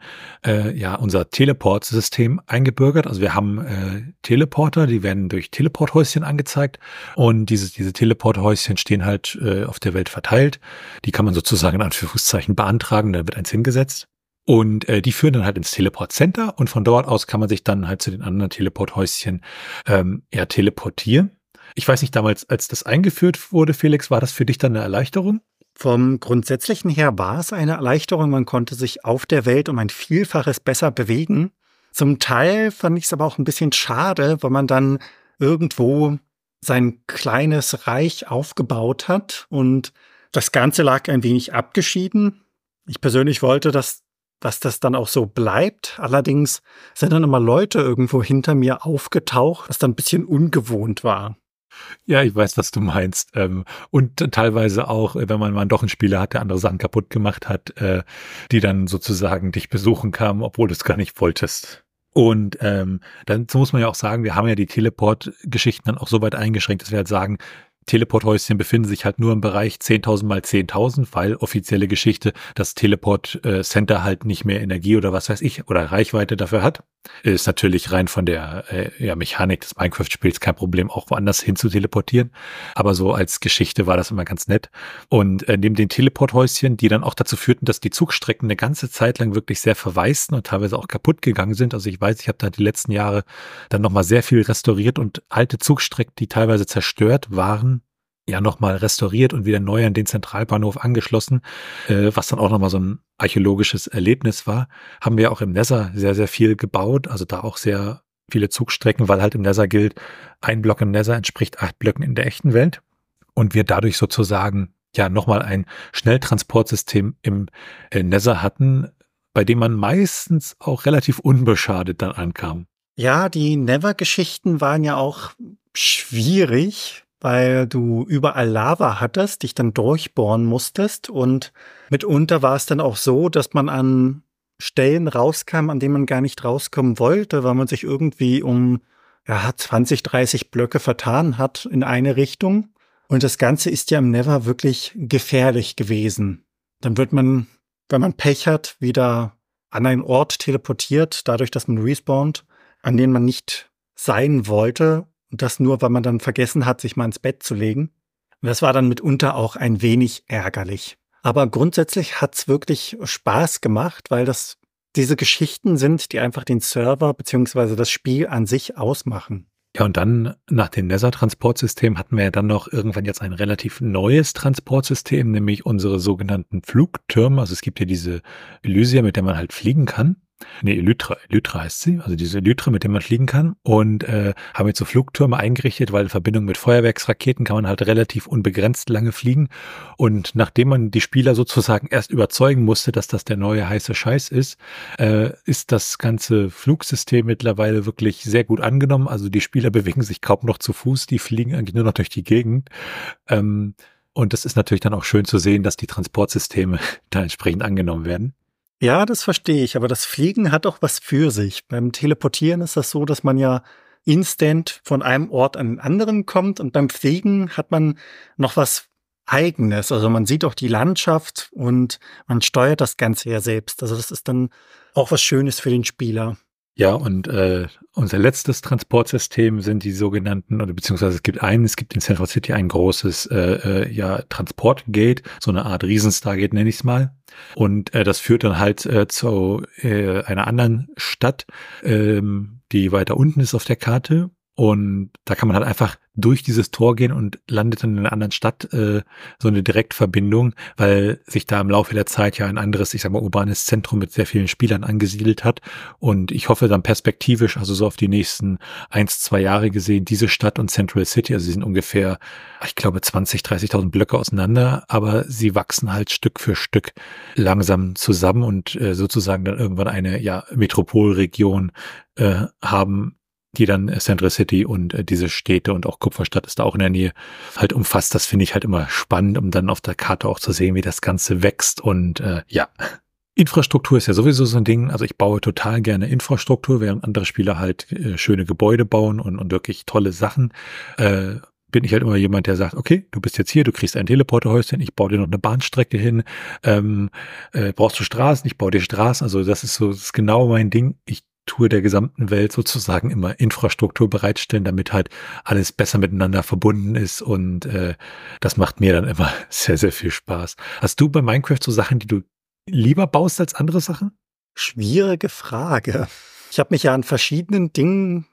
unser Teleportsystem eingebürgert. Also wir haben Teleporter, die werden durch Teleporthäuschen angezeigt und diese Teleporthäuschen stehen halt auf der Welt verteilt. Die kann man sozusagen in Anführungszeichen beantragen, da wird eins hingesetzt. Und die führen dann halt ins Teleport-Center und von dort aus kann man sich dann halt zu den anderen Teleporthäuschen teleportieren. Ich weiß nicht, damals, als das eingeführt wurde, Felix, war das für dich dann eine Erleichterung? Vom Grundsätzlichen her war es eine Erleichterung. Man konnte sich auf der Welt um ein Vielfaches besser bewegen. Zum Teil fand ich es aber auch ein bisschen schade, weil man dann irgendwo sein kleines Reich aufgebaut hat und das Ganze lag ein wenig abgeschieden. Ich persönlich wollte, dass das dann auch so bleibt. Allerdings sind dann immer Leute irgendwo hinter mir aufgetaucht, was dann ein bisschen ungewohnt war. Ja, ich weiß, was du meinst. Und teilweise auch, wenn man mal doch einen Spieler hat, der andere Sachen kaputt gemacht hat, die dann sozusagen dich besuchen kamen, obwohl du es gar nicht wolltest. Und dann so muss man ja auch sagen, wir haben ja die Teleport-Geschichten dann auch so weit eingeschränkt, dass wir halt sagen, Teleporthäuschen befinden sich halt nur im Bereich 10.000 mal 10.000, weil offizielle Geschichte das Teleport-Center halt nicht mehr Energie oder was weiß ich oder Reichweite dafür hat. Ist natürlich rein von der Mechanik des Minecraft-Spiels kein Problem, auch woanders hin zu teleportieren. Aber so als Geschichte war das immer ganz nett. Und neben den Teleporthäuschen, die dann auch dazu führten, dass die Zugstrecken eine ganze Zeit lang wirklich sehr verwaisten und teilweise auch kaputt gegangen sind. Also ich weiß, ich habe da die letzten Jahre dann nochmal sehr viel restauriert und alte Zugstrecken, die teilweise zerstört waren, ja nochmal restauriert und wieder neu an den Zentralbahnhof angeschlossen, was dann auch nochmal so ein archäologisches Erlebnis war. Haben wir auch im Nether sehr, sehr viel gebaut, also da auch sehr viele Zugstrecken, weil halt im Nether gilt, ein Block im Nether entspricht 8 Blöcken in der echten Welt und wir dadurch sozusagen ja nochmal ein Schnelltransportsystem im Nether hatten, bei dem man meistens auch relativ unbeschadet dann ankam. Ja, die Never-Geschichten waren ja auch schwierig, weil du überall Lava hattest, dich dann durchbohren musstest und mitunter war es dann auch so, dass man an Stellen rauskam, an denen man gar nicht rauskommen wollte, weil man sich irgendwie um 20, 30 Blöcke vertan hat in eine Richtung. Und das Ganze ist ja im Never wirklich gefährlich gewesen. Dann wird man, wenn man Pech hat, wieder an einen Ort teleportiert, dadurch, dass man respawnt, an den man nicht sein wollte. Und das nur, weil man dann vergessen hat, sich mal ins Bett zu legen. Und das war dann mitunter auch ein wenig ärgerlich. Aber grundsätzlich hat's wirklich Spaß gemacht, weil diese Geschichten sind, die einfach den Server bzw. das Spiel an sich ausmachen. Ja, und dann nach dem Nether-Transportsystem hatten wir ja dann noch irgendwann jetzt ein relativ neues Transportsystem, nämlich unsere sogenannten Flugtürme. Also es gibt ja diese Elysia, mit der man halt fliegen kann. Nee, Elytra heißt sie, also diese Elytra, mit der man fliegen kann und haben jetzt so Flugtürme eingerichtet, weil in Verbindung mit Feuerwerksraketen kann man halt relativ unbegrenzt lange fliegen und nachdem man die Spieler sozusagen erst überzeugen musste, dass das der neue heiße Scheiß ist das ganze Flugsystem mittlerweile wirklich sehr gut angenommen, also die Spieler bewegen sich kaum noch zu Fuß, die fliegen eigentlich nur noch durch die Gegend. Und das ist natürlich dann auch schön zu sehen, dass die Transportsysteme da entsprechend angenommen werden. Ja, das verstehe ich, aber das Fliegen hat auch was für sich. Beim Teleportieren ist das so, dass man ja instant von einem Ort an den anderen kommt und beim Fliegen hat man noch was Eigenes. Also man sieht auch die Landschaft und man steuert das Ganze ja selbst. Also das ist dann auch was Schönes für den Spieler. Ja, und unser letztes Transportsystem sind die sogenannten, oder beziehungsweise es gibt in Central City ein großes Transportgate, so eine Art Riesen-Stargate nenne ich es mal. Und das führt dann halt zu einer anderen Stadt, die weiter unten ist auf der Karte. Und da kann man halt einfach durch dieses Tor gehen und landet dann in einer anderen Stadt, so eine Direktverbindung, weil sich da im Laufe der Zeit ja ein anderes, ich sag mal, urbanes Zentrum mit sehr vielen Spielern angesiedelt hat. Und ich hoffe dann perspektivisch, also so auf die nächsten 1-2 Jahre gesehen, diese Stadt und Central City, also sie sind ungefähr, ich glaube, 30.000 Blöcke auseinander, aber sie wachsen halt Stück für Stück langsam zusammen und sozusagen dann irgendwann eine Metropolregion haben, die dann Central City und diese Städte und auch Kupferstadt ist da auch in der Nähe halt umfasst. Das finde ich halt immer spannend, um dann auf der Karte auch zu sehen, wie das Ganze wächst und Infrastruktur ist ja sowieso so ein Ding. Also ich baue total gerne Infrastruktur, während andere Spieler halt schöne Gebäude bauen und wirklich tolle Sachen. Bin ich halt immer jemand, der sagt, okay, du bist jetzt hier, du kriegst ein Teleporterhäuschen, ich baue dir noch eine Bahnstrecke hin, brauchst du Straßen, ich baue dir Straßen, also das ist genau mein Ding. Ich tue der gesamten Welt sozusagen immer Infrastruktur bereitstellen, damit halt alles besser miteinander verbunden ist und das macht mir dann immer sehr, sehr viel Spaß. Hast du bei Minecraft so Sachen, die du lieber baust als andere Sachen? Schwierige Frage. Ich habe mich ja an verschiedenen Dingen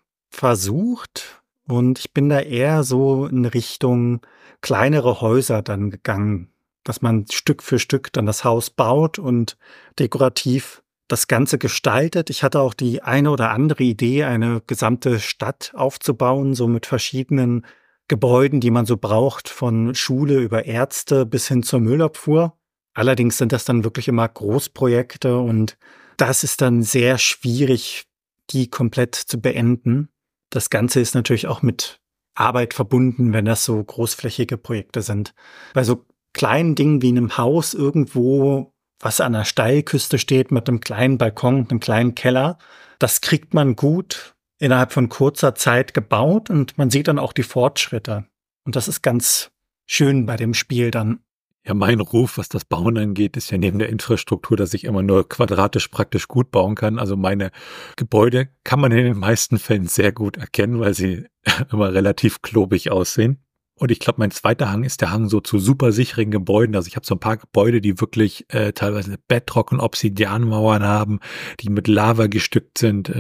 versucht und ich bin da eher so in Richtung kleinere Häuser dann gegangen, dass man Stück für Stück dann das Haus baut und dekorativ das Ganze gestaltet. Ich hatte auch die eine oder andere Idee, eine gesamte Stadt aufzubauen, so mit verschiedenen Gebäuden, die man so braucht, von Schule über Ärzte bis hin zur Müllabfuhr. Allerdings sind das dann wirklich immer Großprojekte und das ist dann sehr schwierig, die komplett zu beenden. Das Ganze ist natürlich auch mit Arbeit verbunden, wenn das so großflächige Projekte sind. Bei so kleinen Dingen wie einem Haus irgendwo, was an der Steilküste steht mit einem kleinen Balkon, einem kleinen Keller, das kriegt man gut innerhalb von kurzer Zeit gebaut und man sieht dann auch die Fortschritte. Und das ist ganz schön bei dem Spiel dann. Ja, mein Ruf, was das Bauen angeht, ist ja neben der Infrastruktur, dass ich immer nur quadratisch praktisch gut bauen kann. Also meine Gebäude kann man in den meisten Fällen sehr gut erkennen, weil sie immer relativ klobig aussehen. Und ich glaube, mein zweiter Hang ist der Hang so zu super sicheren Gebäuden. Also ich habe so ein paar Gebäude, die wirklich teilweise Bedrock- und Obsidianmauern haben, die mit Lava bestückt sind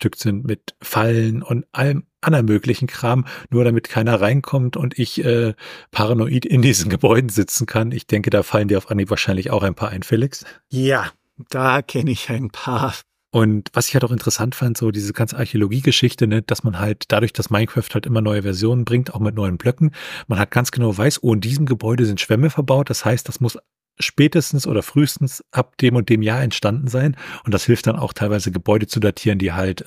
mit Fallen und allem anderen möglichen Kram, nur damit keiner reinkommt und ich paranoid in diesen Gebäuden sitzen kann. Ich denke, da fallen dir auf Anhieb wahrscheinlich auch ein paar ein, Felix. Ja, da kenne ich ein paar. Und was ich halt auch interessant fand, so diese ganze Archäologiegeschichte, ne, dass man halt dadurch, dass Minecraft halt immer neue Versionen bringt, auch mit neuen Blöcken, man halt ganz genau weiß, oh, in diesem Gebäude sind Schwämme verbaut, das heißt, das muss spätestens oder frühestens ab dem und dem Jahr entstanden sein. Und das hilft dann auch teilweise Gebäude zu datieren, die halt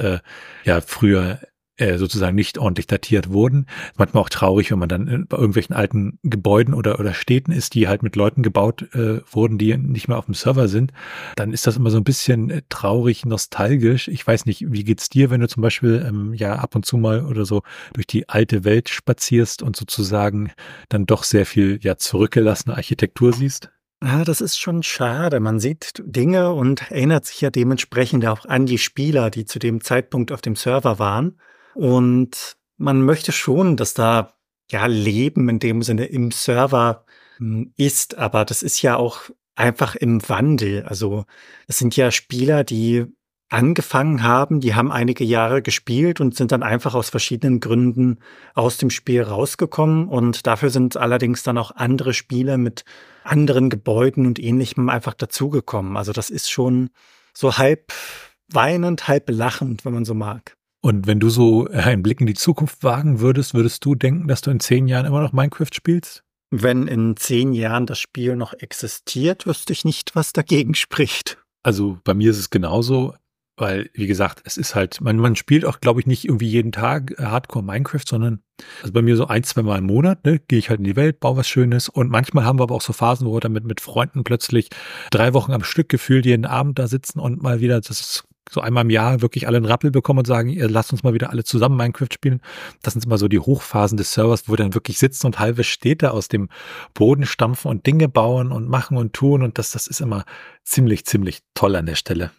früher sozusagen nicht ordentlich datiert wurden. Manchmal auch traurig, wenn man dann bei irgendwelchen alten Gebäuden oder Städten ist, die halt mit Leuten gebaut wurden, die nicht mehr auf dem Server sind. Dann ist das immer so ein bisschen traurig, nostalgisch. Ich weiß nicht, wie geht's dir, wenn du zum Beispiel ab und zu mal oder so durch die alte Welt spazierst und sozusagen dann doch sehr viel zurückgelassene Architektur siehst? Ja, das ist schon schade. Man sieht Dinge und erinnert sich ja dementsprechend auch an die Spieler, die zu dem Zeitpunkt auf dem Server waren. Und man möchte schon, dass da Leben in dem Sinne im Server ist, aber das ist ja auch einfach im Wandel. Also es sind ja Spieler, die angefangen haben, die haben einige Jahre gespielt und sind dann einfach aus verschiedenen Gründen aus dem Spiel rausgekommen. Und dafür sind allerdings dann auch andere Spieler mit anderen Gebäuden und Ähnlichem einfach dazugekommen. Also das ist schon so halb weinend, halb lachend, wenn man so mag. Und wenn du so einen Blick in die Zukunft wagen würdest, würdest du denken, dass du in 10 Jahren immer noch Minecraft spielst? Wenn in 10 Jahren das Spiel noch existiert, wüsste ich nicht, was dagegen spricht. Also bei mir ist es genauso, weil, wie gesagt, es ist halt, man spielt auch, glaube ich, nicht irgendwie jeden Tag Hardcore Minecraft, sondern also bei mir so 1, 2 Mal im Monat, ne, gehe ich halt in die Welt, baue was Schönes und manchmal haben wir aber auch so Phasen, wo wir dann mit Freunden plötzlich 3 Wochen am Stück gefühlt jeden Abend da sitzen und mal wieder, das ist so einmal im Jahr wirklich alle einen Rappel bekommen und sagen, ihr lasst uns mal wieder alle zusammen Minecraft spielen. Das sind immer so die Hochphasen des Servers, wo wir dann wirklich sitzen und halbe Städte aus dem Boden stampfen und Dinge bauen und machen und tun und das ist immer ziemlich, ziemlich toll an der Stelle.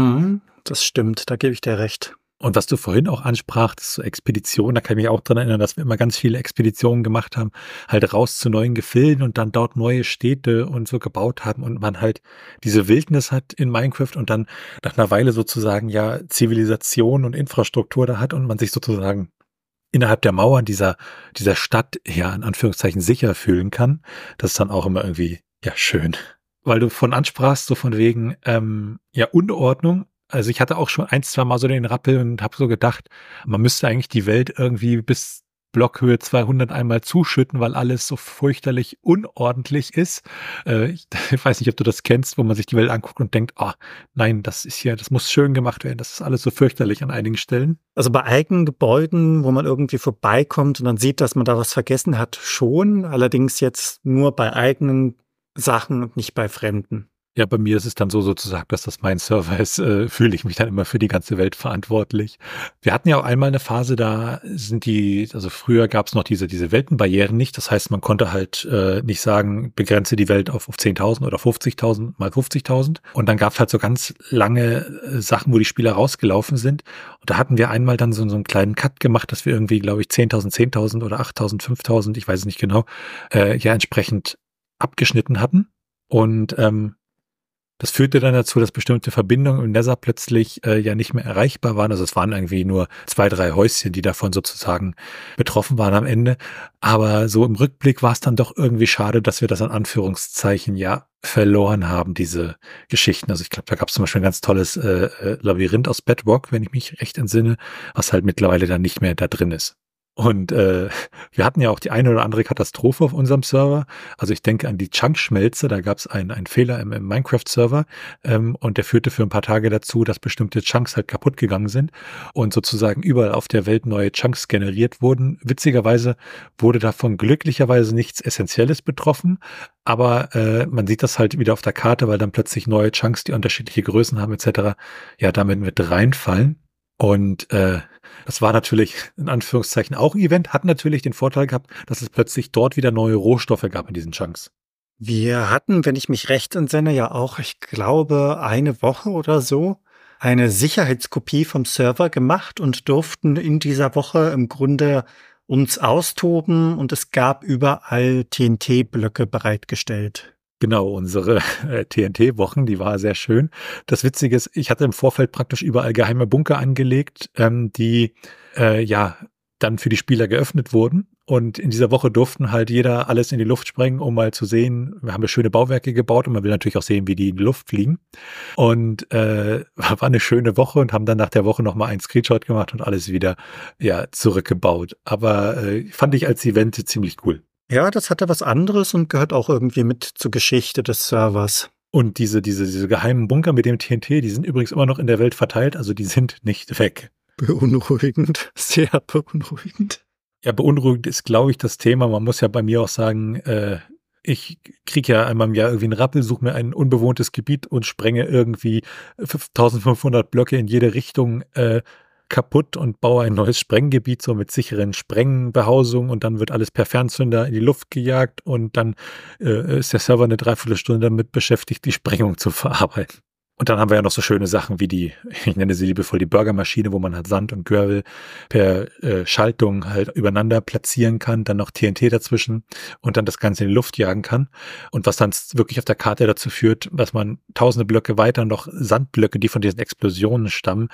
Das stimmt, da gebe ich dir recht. Und was du vorhin auch ansprachst, so Expeditionen, da kann ich mich auch dran erinnern, dass wir immer ganz viele Expeditionen gemacht haben, halt raus zu neuen Gefilden und dann dort neue Städte und so gebaut haben und man halt diese Wildnis hat in Minecraft und dann nach einer Weile sozusagen ja Zivilisation und Infrastruktur da hat und man sich sozusagen innerhalb der Mauern dieser Stadt ja in Anführungszeichen sicher fühlen kann. Das ist dann auch immer irgendwie ja schön. Weil du von ansprachst, so von wegen ja Unordnung. Also ich hatte auch schon 1, 2 Mal so den Rappel und habe so gedacht, man müsste eigentlich die Welt irgendwie bis Blockhöhe 200 einmal zuschütten, weil alles so fürchterlich unordentlich ist. Ich weiß nicht, ob du das kennst, wo man sich die Welt anguckt und denkt, oh nein, das ist hier, das muss schön gemacht werden. Das ist alles so fürchterlich an einigen Stellen. Also bei eigenen Gebäuden, wo man irgendwie vorbeikommt und dann sieht, dass man da was vergessen hat, schon. Allerdings jetzt nur bei eigenen Sachen und nicht bei fremden. Ja, bei mir ist es dann so sozusagen, dass das mein Server ist, fühle ich mich dann immer für die ganze Welt verantwortlich. Wir hatten ja auch einmal eine Phase, da sind also früher gab es noch diese Weltenbarrieren nicht. Das heißt, man konnte halt nicht sagen, begrenze die Welt auf 10.000 oder 50.000 mal 50.000. Und dann gab es halt so ganz lange Sachen, wo die Spieler rausgelaufen sind. Und da hatten wir einmal dann so einen kleinen Cut gemacht, dass wir irgendwie, glaube ich, 10.000 oder 8.000, 5.000, ich weiß es nicht genau, ja entsprechend abgeschnitten hatten. Und das führte dann dazu, dass bestimmte Verbindungen im Nether plötzlich ja nicht mehr erreichbar waren. Also es waren irgendwie nur 2, 3 Häuschen, die davon sozusagen betroffen waren am Ende. Aber so im Rückblick war es dann doch irgendwie schade, dass wir das an Anführungszeichen ja verloren haben, diese Geschichten. Also ich glaube, da gab es zum Beispiel ein ganz tolles Labyrinth aus Bedrock, wenn ich mich recht entsinne, was halt mittlerweile dann nicht mehr da drin ist. Und wir hatten ja auch die eine oder andere Katastrophe auf unserem Server. Also ich denke an die Chunk-Schmelze, da gab es einen Fehler im Minecraft-Server und der führte für ein paar Tage dazu, dass bestimmte Chunks halt kaputt gegangen sind und sozusagen überall auf der Welt neue Chunks generiert wurden. Witzigerweise wurde davon glücklicherweise nichts Essentielles betroffen, aber man sieht das halt wieder auf der Karte, weil dann plötzlich neue Chunks, die unterschiedliche Größen haben etc., ja damit mit reinfallen. Und das war natürlich in Anführungszeichen auch ein Event, hat natürlich den Vorteil gehabt, dass es plötzlich dort wieder neue Rohstoffe gab in diesen Chunks. Wir hatten, wenn ich mich recht entsinne, ja auch, ich glaube, eine Woche oder so eine Sicherheitskopie vom Server gemacht und durften in dieser Woche im Grunde uns austoben und es gab überall TNT-Blöcke bereitgestellt. Genau, unsere TNT-Wochen, die war sehr schön. Das Witzige ist, ich hatte im Vorfeld praktisch überall geheime Bunker angelegt, die ja dann für die Spieler geöffnet wurden. Und in dieser Woche durften halt jeder alles in die Luft sprengen, um mal zu sehen, wir haben ja schöne Bauwerke gebaut und man will natürlich auch sehen, wie die in die Luft fliegen. Und war eine schöne Woche und haben dann nach der Woche nochmal einen Screenshot gemacht und alles wieder ja zurückgebaut. Aber fand ich als Event ziemlich cool. Ja, das hatte was anderes und gehört auch irgendwie mit zur Geschichte des Servers. Und diese geheimen Bunker mit dem TNT, die sind übrigens immer noch in der Welt verteilt, also die sind nicht weg. Beunruhigend, sehr beunruhigend. Ja, beunruhigend ist, glaube ich, das Thema. Man muss ja bei mir auch sagen, ich kriege ja einmal im Jahr irgendwie einen Rappel, suche mir ein unbewohntes Gebiet und sprenge irgendwie 5.500 Blöcke in jede Richtung kaputt und baue ein neues Sprenggebiet so mit sicheren Sprengbehausungen und dann wird alles per Fernzünder in die Luft gejagt und dann ist der Server eine Dreiviertelstunde damit beschäftigt, die Sprengung zu verarbeiten. Und dann haben wir ja noch so schöne Sachen wie ich nenne sie liebevoll die Burgermaschine, wo man halt Sand und Gravel per Schaltung halt übereinander platzieren kann, dann noch TNT dazwischen und dann das Ganze in die Luft jagen kann. Und was dann wirklich auf der Karte dazu führt, dass man tausende Blöcke weiter noch Sandblöcke, die von diesen Explosionen stammen,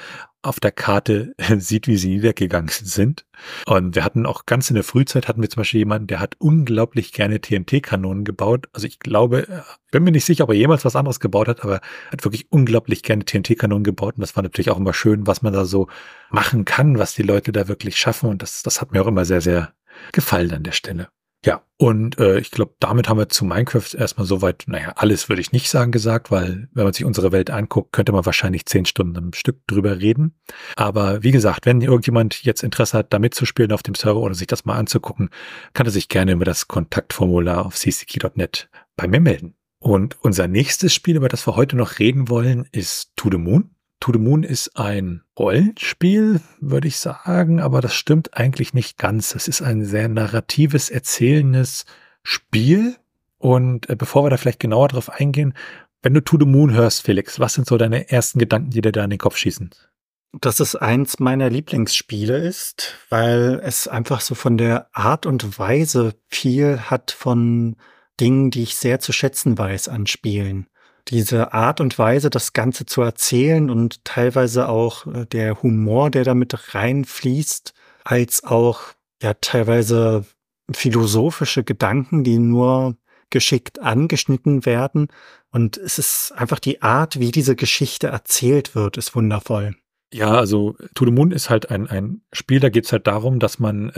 auf der Karte sieht, wie sie niedergegangen sind. Und wir hatten auch ganz in der Frühzeit hatten wir zum Beispiel jemanden, der hat unglaublich gerne TNT-Kanonen gebaut. Also ich glaube, bin mir nicht sicher, ob er jemals was anderes gebaut hat, aber er hat wirklich unglaublich gerne TNT-Kanonen gebaut. Und das war natürlich auch immer schön, was man da so machen kann, was die Leute da wirklich schaffen. Und das hat mir auch immer sehr, sehr gefallen an der Stelle. Ja, und ich glaube, damit haben wir zu Minecraft erstmal soweit, alles würde ich nicht sagen gesagt, weil wenn man sich unsere Welt anguckt, könnte man wahrscheinlich 10 Stunden am Stück drüber reden. Aber wie gesagt, wenn irgendjemand jetzt Interesse hat, da mitzuspielen auf dem Server oder sich das mal anzugucken, kann er sich gerne über das Kontaktformular auf cckey.net bei mir melden. Und unser nächstes Spiel, über das wir heute noch reden wollen, ist To the Moon. To the Moon ist ein Rollenspiel, würde ich sagen, aber das stimmt eigentlich nicht ganz. Es ist ein sehr narratives, erzählendes Spiel. Und bevor wir da vielleicht genauer drauf eingehen, wenn du To the Moon hörst, Felix, was sind so deine ersten Gedanken, die dir da in den Kopf schießen? Dass es eins meiner Lieblingsspiele ist, weil es einfach so von der Art und Weise viel hat von Dingen, die ich sehr zu schätzen weiß an Spielen. Diese Art und Weise, das Ganze zu erzählen und teilweise auch der Humor, der damit reinfließt, als auch ja teilweise philosophische Gedanken, die nur geschickt angeschnitten werden. Und es ist einfach die Art, wie diese Geschichte erzählt wird, ist wundervoll. Ja, also To the Moon ist halt ein Spiel, da geht es halt darum, dass man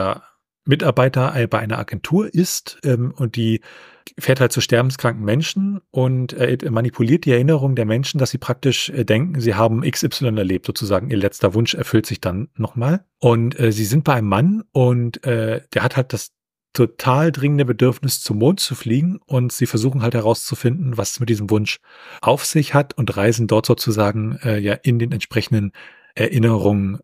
Mitarbeiter bei einer Agentur ist und die fährt halt zu sterbenskranken Menschen und manipuliert die Erinnerung der Menschen, dass sie praktisch denken, sie haben XY erlebt, sozusagen ihr letzter Wunsch erfüllt sich dann nochmal. Und sie sind bei einem Mann und der hat halt das total dringende Bedürfnis, zum Mond zu fliegen und sie versuchen halt herauszufinden, was es mit diesem Wunsch auf sich hat und reisen dort sozusagen in den entsprechenden Erinnerungen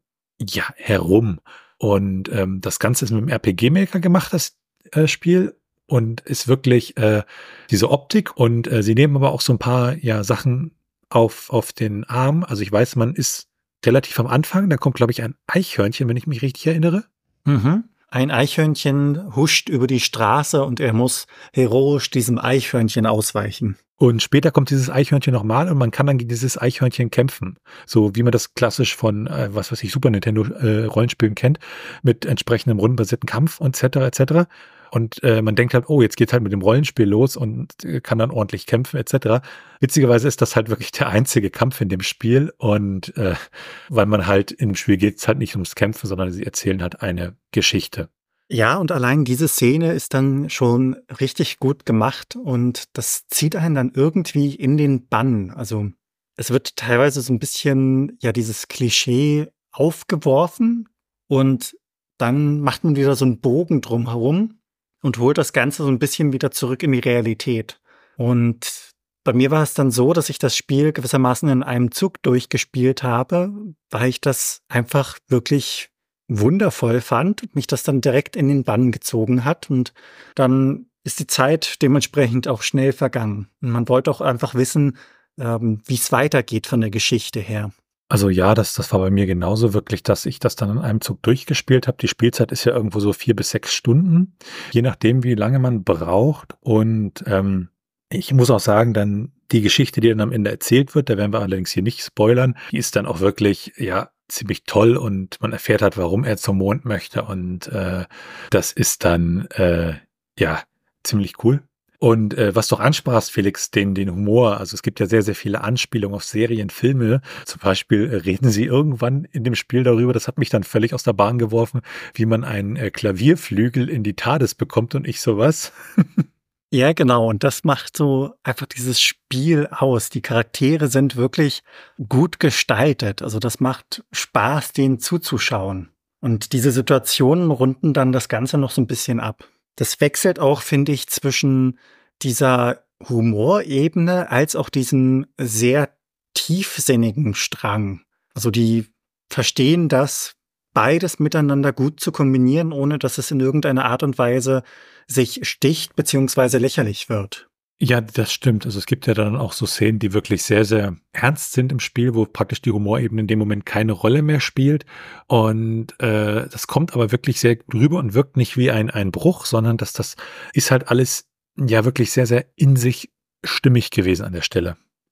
herum. Und das Ganze ist mit dem RPG-Maker gemacht, das Spiel, und ist wirklich diese Optik und sie nehmen aber auch so ein paar Sachen auf den Arm. Also ich weiß, man ist relativ am Anfang, da kommt, glaube ich, ein Eichhörnchen, wenn ich mich richtig erinnere. Mhm. Ein Eichhörnchen huscht über die Straße und er muss heroisch diesem Eichhörnchen ausweichen. Und später kommt dieses Eichhörnchen nochmal und man kann dann gegen dieses Eichhörnchen kämpfen. So wie man das klassisch von, Super Nintendo Rollenspielen kennt, mit entsprechendem rundenbasierten Kampf und etc. Und man denkt halt, oh, jetzt geht halt mit dem Rollenspiel los und kann dann ordentlich kämpfen etc. Witzigerweise ist das halt wirklich der einzige Kampf in dem Spiel und weil man halt in dem Spiel geht es halt nicht ums Kämpfen, sondern sie erzählen halt eine Geschichte. Ja, und allein diese Szene ist dann schon richtig gut gemacht und das zieht einen dann irgendwie in den Bann. Also es wird teilweise so ein bisschen, dieses Klischee aufgeworfen und dann macht man wieder so einen Bogen drumherum und holt das Ganze so ein bisschen wieder zurück in die Realität. Und bei mir war es dann so, dass ich das Spiel gewissermaßen in einem Zug durchgespielt habe, weil ich das einfach wirklich wundervoll fand und mich das dann direkt in den Bann gezogen hat. Und dann ist die Zeit dementsprechend auch schnell vergangen. Und man wollte auch einfach wissen, wie es weitergeht von der Geschichte her. Also ja, das war bei mir genauso wirklich, dass ich das dann in einem Zug durchgespielt habe. Die Spielzeit ist ja irgendwo so 4 bis 6 Stunden, je nachdem, wie lange man braucht. Und ich muss auch sagen, dann die Geschichte, die dann am Ende erzählt wird, da werden wir allerdings hier nicht spoilern, die ist dann auch wirklich, ziemlich toll und man erfährt halt, warum er zum Mond möchte und das ist dann, ziemlich cool. Und was du auch ansprachst, Felix, den Humor, also es gibt ja sehr, sehr viele Anspielungen auf Serien, Filme. Zum Beispiel reden sie irgendwann in dem Spiel darüber, das hat mich dann völlig aus der Bahn geworfen, wie man einen Klavierflügel in die TARDIS bekommt und ich sowas. Ja, genau. Und das macht so einfach dieses Spiel aus. Die Charaktere sind wirklich gut gestaltet. Also das macht Spaß, denen zuzuschauen. Und diese Situationen runden dann das Ganze noch so ein bisschen ab. Das wechselt auch, finde ich, zwischen dieser Humorebene als auch diesem sehr tiefsinnigen Strang. Also die verstehen das, beides miteinander gut zu kombinieren, ohne dass es in irgendeiner Art und Weise sich sticht bzw. lächerlich wird. Ja, das stimmt. Also es gibt ja dann auch so Szenen, die wirklich sehr, sehr ernst sind im Spiel, wo praktisch die Humorebene in dem Moment keine Rolle mehr spielt. Und das kommt aber wirklich sehr gut rüber und wirkt nicht wie ein Bruch, sondern das ist halt alles wirklich sehr, sehr in sich stimmig gewesen an der Stelle.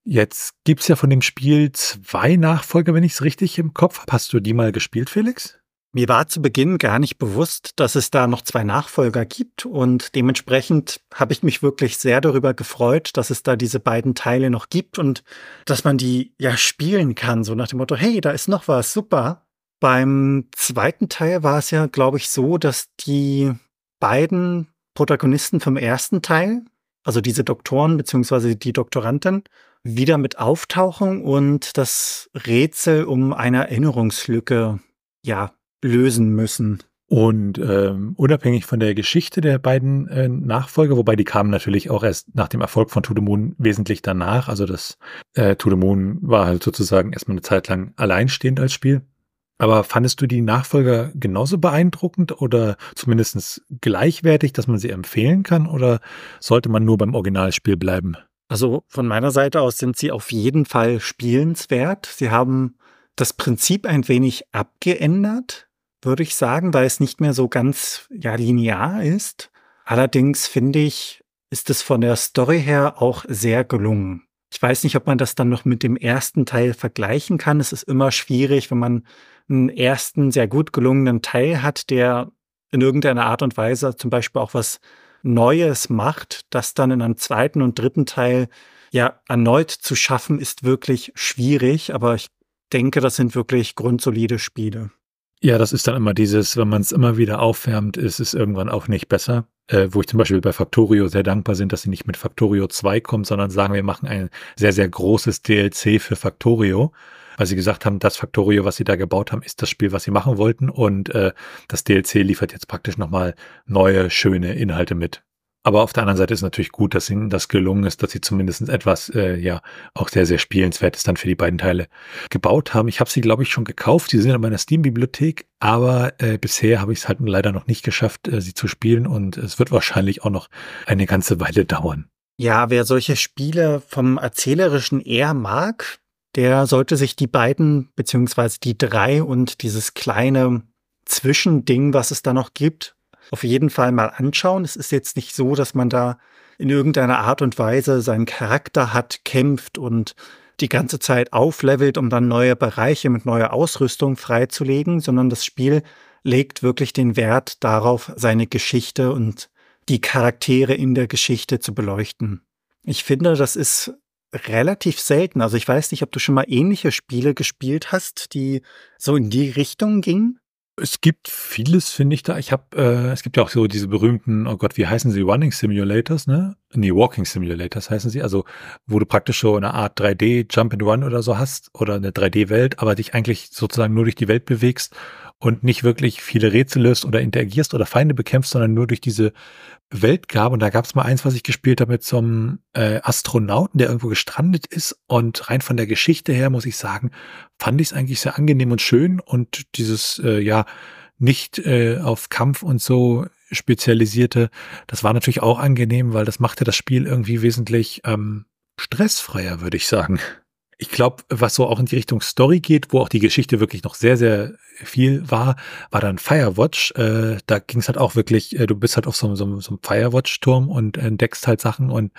Jetzt gibt's ja von dem Spiel 2 Nachfolger, wenn ich's richtig im Kopf habe. Hast du die mal gespielt, Felix? Mir war zu Beginn gar nicht bewusst, dass es da noch 2 Nachfolger gibt und dementsprechend habe ich mich wirklich sehr darüber gefreut, dass es da diese beiden Teile noch gibt und dass man die ja spielen kann, so nach dem Motto: „Hey, da ist noch was, super." Beim zweiten Teil war es ja, glaube ich, so, dass die beiden Protagonisten vom ersten Teil, also diese Doktoren beziehungsweise die Doktorandin, wieder mit auftauchen und das Rätsel um eine Erinnerungslücke, ja, lösen müssen. Und unabhängig von der Geschichte der beiden Nachfolger, wobei die kamen natürlich auch erst nach dem Erfolg von To the Moon wesentlich danach. Also das To the Moon war halt sozusagen erstmal eine Zeit lang alleinstehend als Spiel. Aber fandest du die Nachfolger genauso beeindruckend oder zumindest gleichwertig, dass man sie empfehlen kann? Oder sollte man nur beim Originalspiel bleiben? Also von meiner Seite aus sind sie auf jeden Fall spielenswert. Sie haben das Prinzip ein wenig abgeändert, würde ich sagen, weil es nicht mehr so ganz ja, linear ist. Allerdings finde ich, ist es von der Story her auch sehr gelungen. Ich weiß nicht, ob man das dann noch mit dem ersten Teil vergleichen kann. Es ist immer schwierig, wenn man einen ersten sehr gut gelungenen Teil hat, der in irgendeiner Art und Weise zum Beispiel auch was Neues macht, das dann in einem zweiten und dritten Teil ja erneut zu schaffen, ist wirklich schwierig. Aber ich denke, das sind wirklich grundsolide Spiele. Ja, das ist dann immer dieses, wenn man es immer wieder aufwärmt, ist es irgendwann auch nicht besser. Wo ich zum Beispiel bei Factorio sehr dankbar bin, dass sie nicht mit Factorio 2 kommt, sondern sagen, wir machen ein sehr, sehr großes DLC für Factorio. Weil sie gesagt haben, das Factorio, was sie da gebaut haben, ist das Spiel, was sie machen wollten. Und das DLC liefert jetzt praktisch nochmal neue, schöne Inhalte mit. Aber auf der anderen Seite ist natürlich gut, dass ihnen das gelungen ist, dass sie zumindest etwas, ja, auch sehr, sehr spielenswertes dann für die beiden Teile gebaut haben. Ich habe sie, glaube ich, schon gekauft. Die sind in meiner Steam-Bibliothek, aber bisher habe ich es halt leider noch nicht geschafft, sie zu spielen und es wird wahrscheinlich auch noch eine ganze Weile dauern. Ja, wer solche Spiele vom Erzählerischen eher mag, der sollte sich die beiden, beziehungsweise die 3 und dieses kleine Zwischending, was es da noch gibt, auf jeden Fall mal anschauen. Es ist jetzt nicht so, dass man da in irgendeiner Art und Weise seinen Charakter hat, kämpft und die ganze Zeit auflevelt, um dann neue Bereiche mit neuer Ausrüstung freizulegen, sondern das Spiel legt wirklich den Wert darauf, seine Geschichte und die Charaktere in der Geschichte zu beleuchten. Ich finde, das ist relativ selten. Also ich weiß nicht, ob du schon mal ähnliche Spiele gespielt hast, die so in die Richtung gingen. Es gibt vieles, finde ich da. Es gibt ja auch so diese berühmten, oh Gott, wie heißen sie? Running Simulators, ne? Nee, Walking Simulators heißen sie. Also, wo du praktisch so eine Art 3D Jump and Run oder so hast oder eine 3D-Welt, aber dich eigentlich sozusagen nur durch die Welt bewegst und nicht wirklich viele Rätsel löst oder interagierst oder Feinde bekämpfst, sondern nur durch diese Welt gab. Und da gab es mal eins, was ich gespielt habe mit so einem Astronauten, der irgendwo gestrandet ist. Und rein von der Geschichte her, muss ich sagen, fand ich es eigentlich sehr angenehm und schön. Und dieses, ja, nicht auf Kampf und so spezialisierte, das war natürlich auch angenehm, weil das machte das Spiel irgendwie wesentlich stressfreier, würde ich sagen. Ich glaube, was so auch in die Richtung Story geht, wo auch die Geschichte wirklich noch sehr, sehr viel war dann Firewatch. Da ging es halt auch wirklich, du bist halt auf so einem Firewatch-Turm und entdeckst halt Sachen und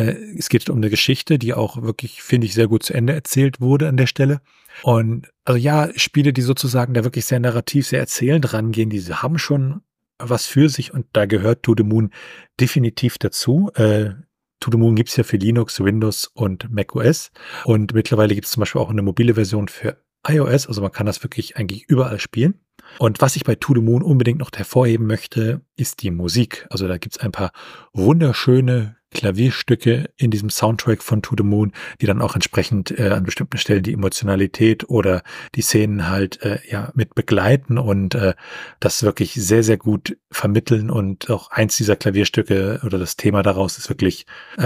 es geht um eine Geschichte, die auch wirklich, finde ich, sehr gut zu Ende erzählt wurde an der Stelle. Und also ja, Spiele, die sozusagen da wirklich sehr narrativ, sehr erzählend rangehen, die haben schon was für sich und da gehört To the Moon definitiv dazu. To the Moon gibt's ja für Linux, Windows und macOS. Und mittlerweile gibt's zum Beispiel auch eine mobile Version für iOS. Also man kann das wirklich eigentlich überall spielen. Und was ich bei To the Moon unbedingt noch hervorheben möchte, ist die Musik. Also da gibt's ein paar wunderschöne Klavierstücke in diesem Soundtrack von To the Moon, die dann auch entsprechend an bestimmten Stellen die Emotionalität oder die Szenen halt ja mit begleiten und das wirklich sehr, sehr gut vermitteln. Und auch eins dieser Klavierstücke oder das Thema daraus ist wirklich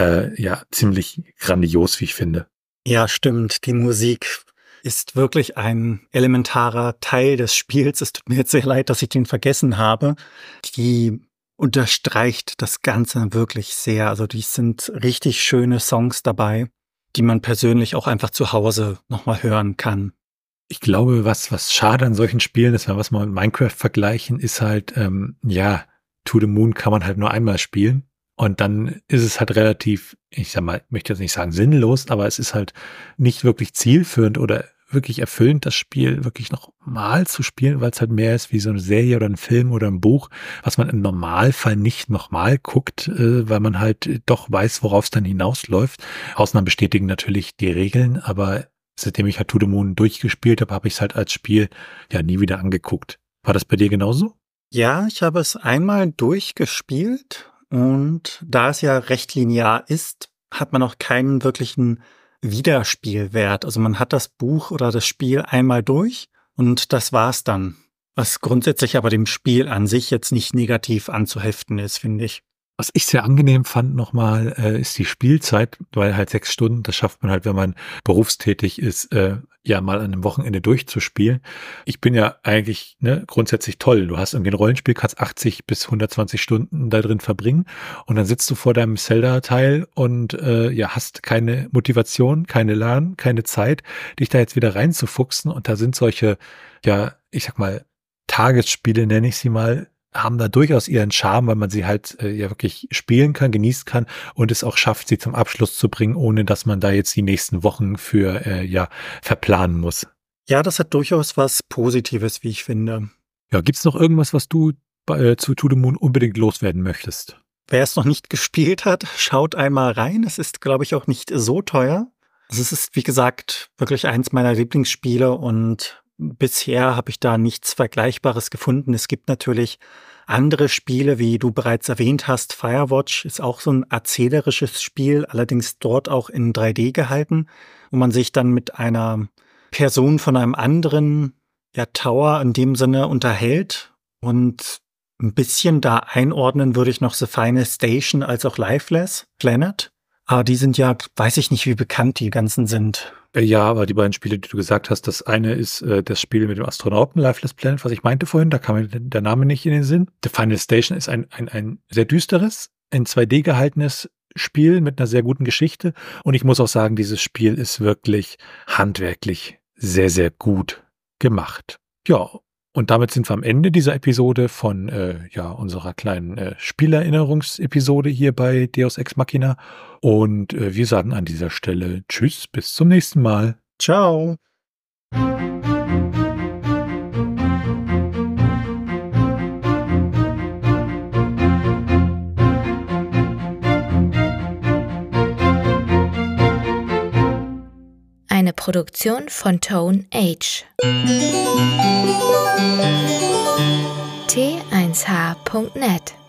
ja ziemlich grandios, wie ich finde. Ja, stimmt. Die Musik ist wirklich ein elementarer Teil des Spiels. Es tut mir jetzt sehr leid, dass ich den vergessen habe. Die unterstreicht das Ganze wirklich sehr. Also die sind richtig schöne Songs dabei, die man persönlich auch einfach zu Hause nochmal hören kann. Ich glaube, was schade an solchen Spielen ist, wenn wir es mal mit Minecraft vergleichen, ist halt, ja, To the Moon kann man halt nur einmal spielen. Und dann ist es halt relativ, ich sag mal, ich möchte jetzt nicht sagen sinnlos, aber es ist halt nicht wirklich zielführend oder wirklich erfüllend, das Spiel wirklich noch mal zu spielen, weil es halt mehr ist wie so eine Serie oder ein Film oder ein Buch, was man im Normalfall nicht noch mal guckt, weil man halt doch weiß, worauf es dann hinausläuft. Ausnahmen bestätigen natürlich die Regeln, aber seitdem ich halt To the Moon durchgespielt habe, habe ich es halt als Spiel ja nie wieder angeguckt. War das bei dir genauso? Ja, ich habe es einmal durchgespielt und da es ja recht linear ist, hat man auch keinen wirklichen Wiederspielwert. Also man hat das Buch oder das Spiel einmal durch und das war's dann. Was grundsätzlich aber dem Spiel an sich jetzt nicht negativ anzuheften ist, finde ich. Was ich sehr angenehm fand nochmal, ist die Spielzeit, weil halt 6 Stunden, das schafft man halt, wenn man berufstätig ist, ja mal an einem Wochenende durchzuspielen. Ich bin ja eigentlich, ne, grundsätzlich toll. Du hast irgendwie ein Rollenspiel, kannst 80 bis 120 Stunden da drin verbringen und dann sitzt du vor deinem Zelda-Teil und ja, hast keine Motivation, keine Lern, keine Zeit, dich da jetzt wieder reinzufuchsen. Und da sind solche, ja, ich sag mal, Tagesspiele, nenne ich sie mal, haben da durchaus ihren Charme, weil man sie halt ja wirklich spielen kann, genießen kann und es auch schafft, sie zum Abschluss zu bringen, ohne dass man da jetzt die nächsten Wochen für ja verplanen muss. Ja, das hat durchaus was Positives, wie ich finde. Ja, gibt's noch irgendwas, was du zu To the Moon unbedingt loswerden möchtest? Wer es noch nicht gespielt hat, schaut einmal rein. Es ist, glaube ich, auch nicht so teuer. Also es ist, wie gesagt, wirklich eins meiner Lieblingsspiele und bisher habe ich da nichts Vergleichbares gefunden. Es gibt natürlich andere Spiele, wie du bereits erwähnt hast. Firewatch ist auch so ein erzählerisches Spiel, allerdings dort auch in 3D gehalten, wo man sich dann mit einer Person von einem anderen, ja, Tower in dem Sinne unterhält und ein bisschen da einordnen würde ich noch The Final Station als auch Lifeless Planet. Aber die sind ja, weiß ich nicht, wie bekannt die ganzen sind. Ja, aber die beiden Spiele, die du gesagt hast, das eine ist das Spiel mit dem Astronauten, Lifeless Planet, was ich meinte vorhin, da kam mir der Name nicht in den Sinn. The Final Station ist ein sehr düsteres, in 2D gehaltenes Spiel mit einer sehr guten Geschichte. Und ich muss auch sagen, dieses Spiel ist wirklich handwerklich sehr, sehr gut gemacht. Ja, und damit sind wir am Ende dieser Episode von ja, unserer kleinen Spielerinnerungsepisode hier bei Deus Ex Machina. Und wir sagen an dieser Stelle Tschüss, bis zum nächsten Mal. Ciao. Eine Produktion von Tone Age. T1h.net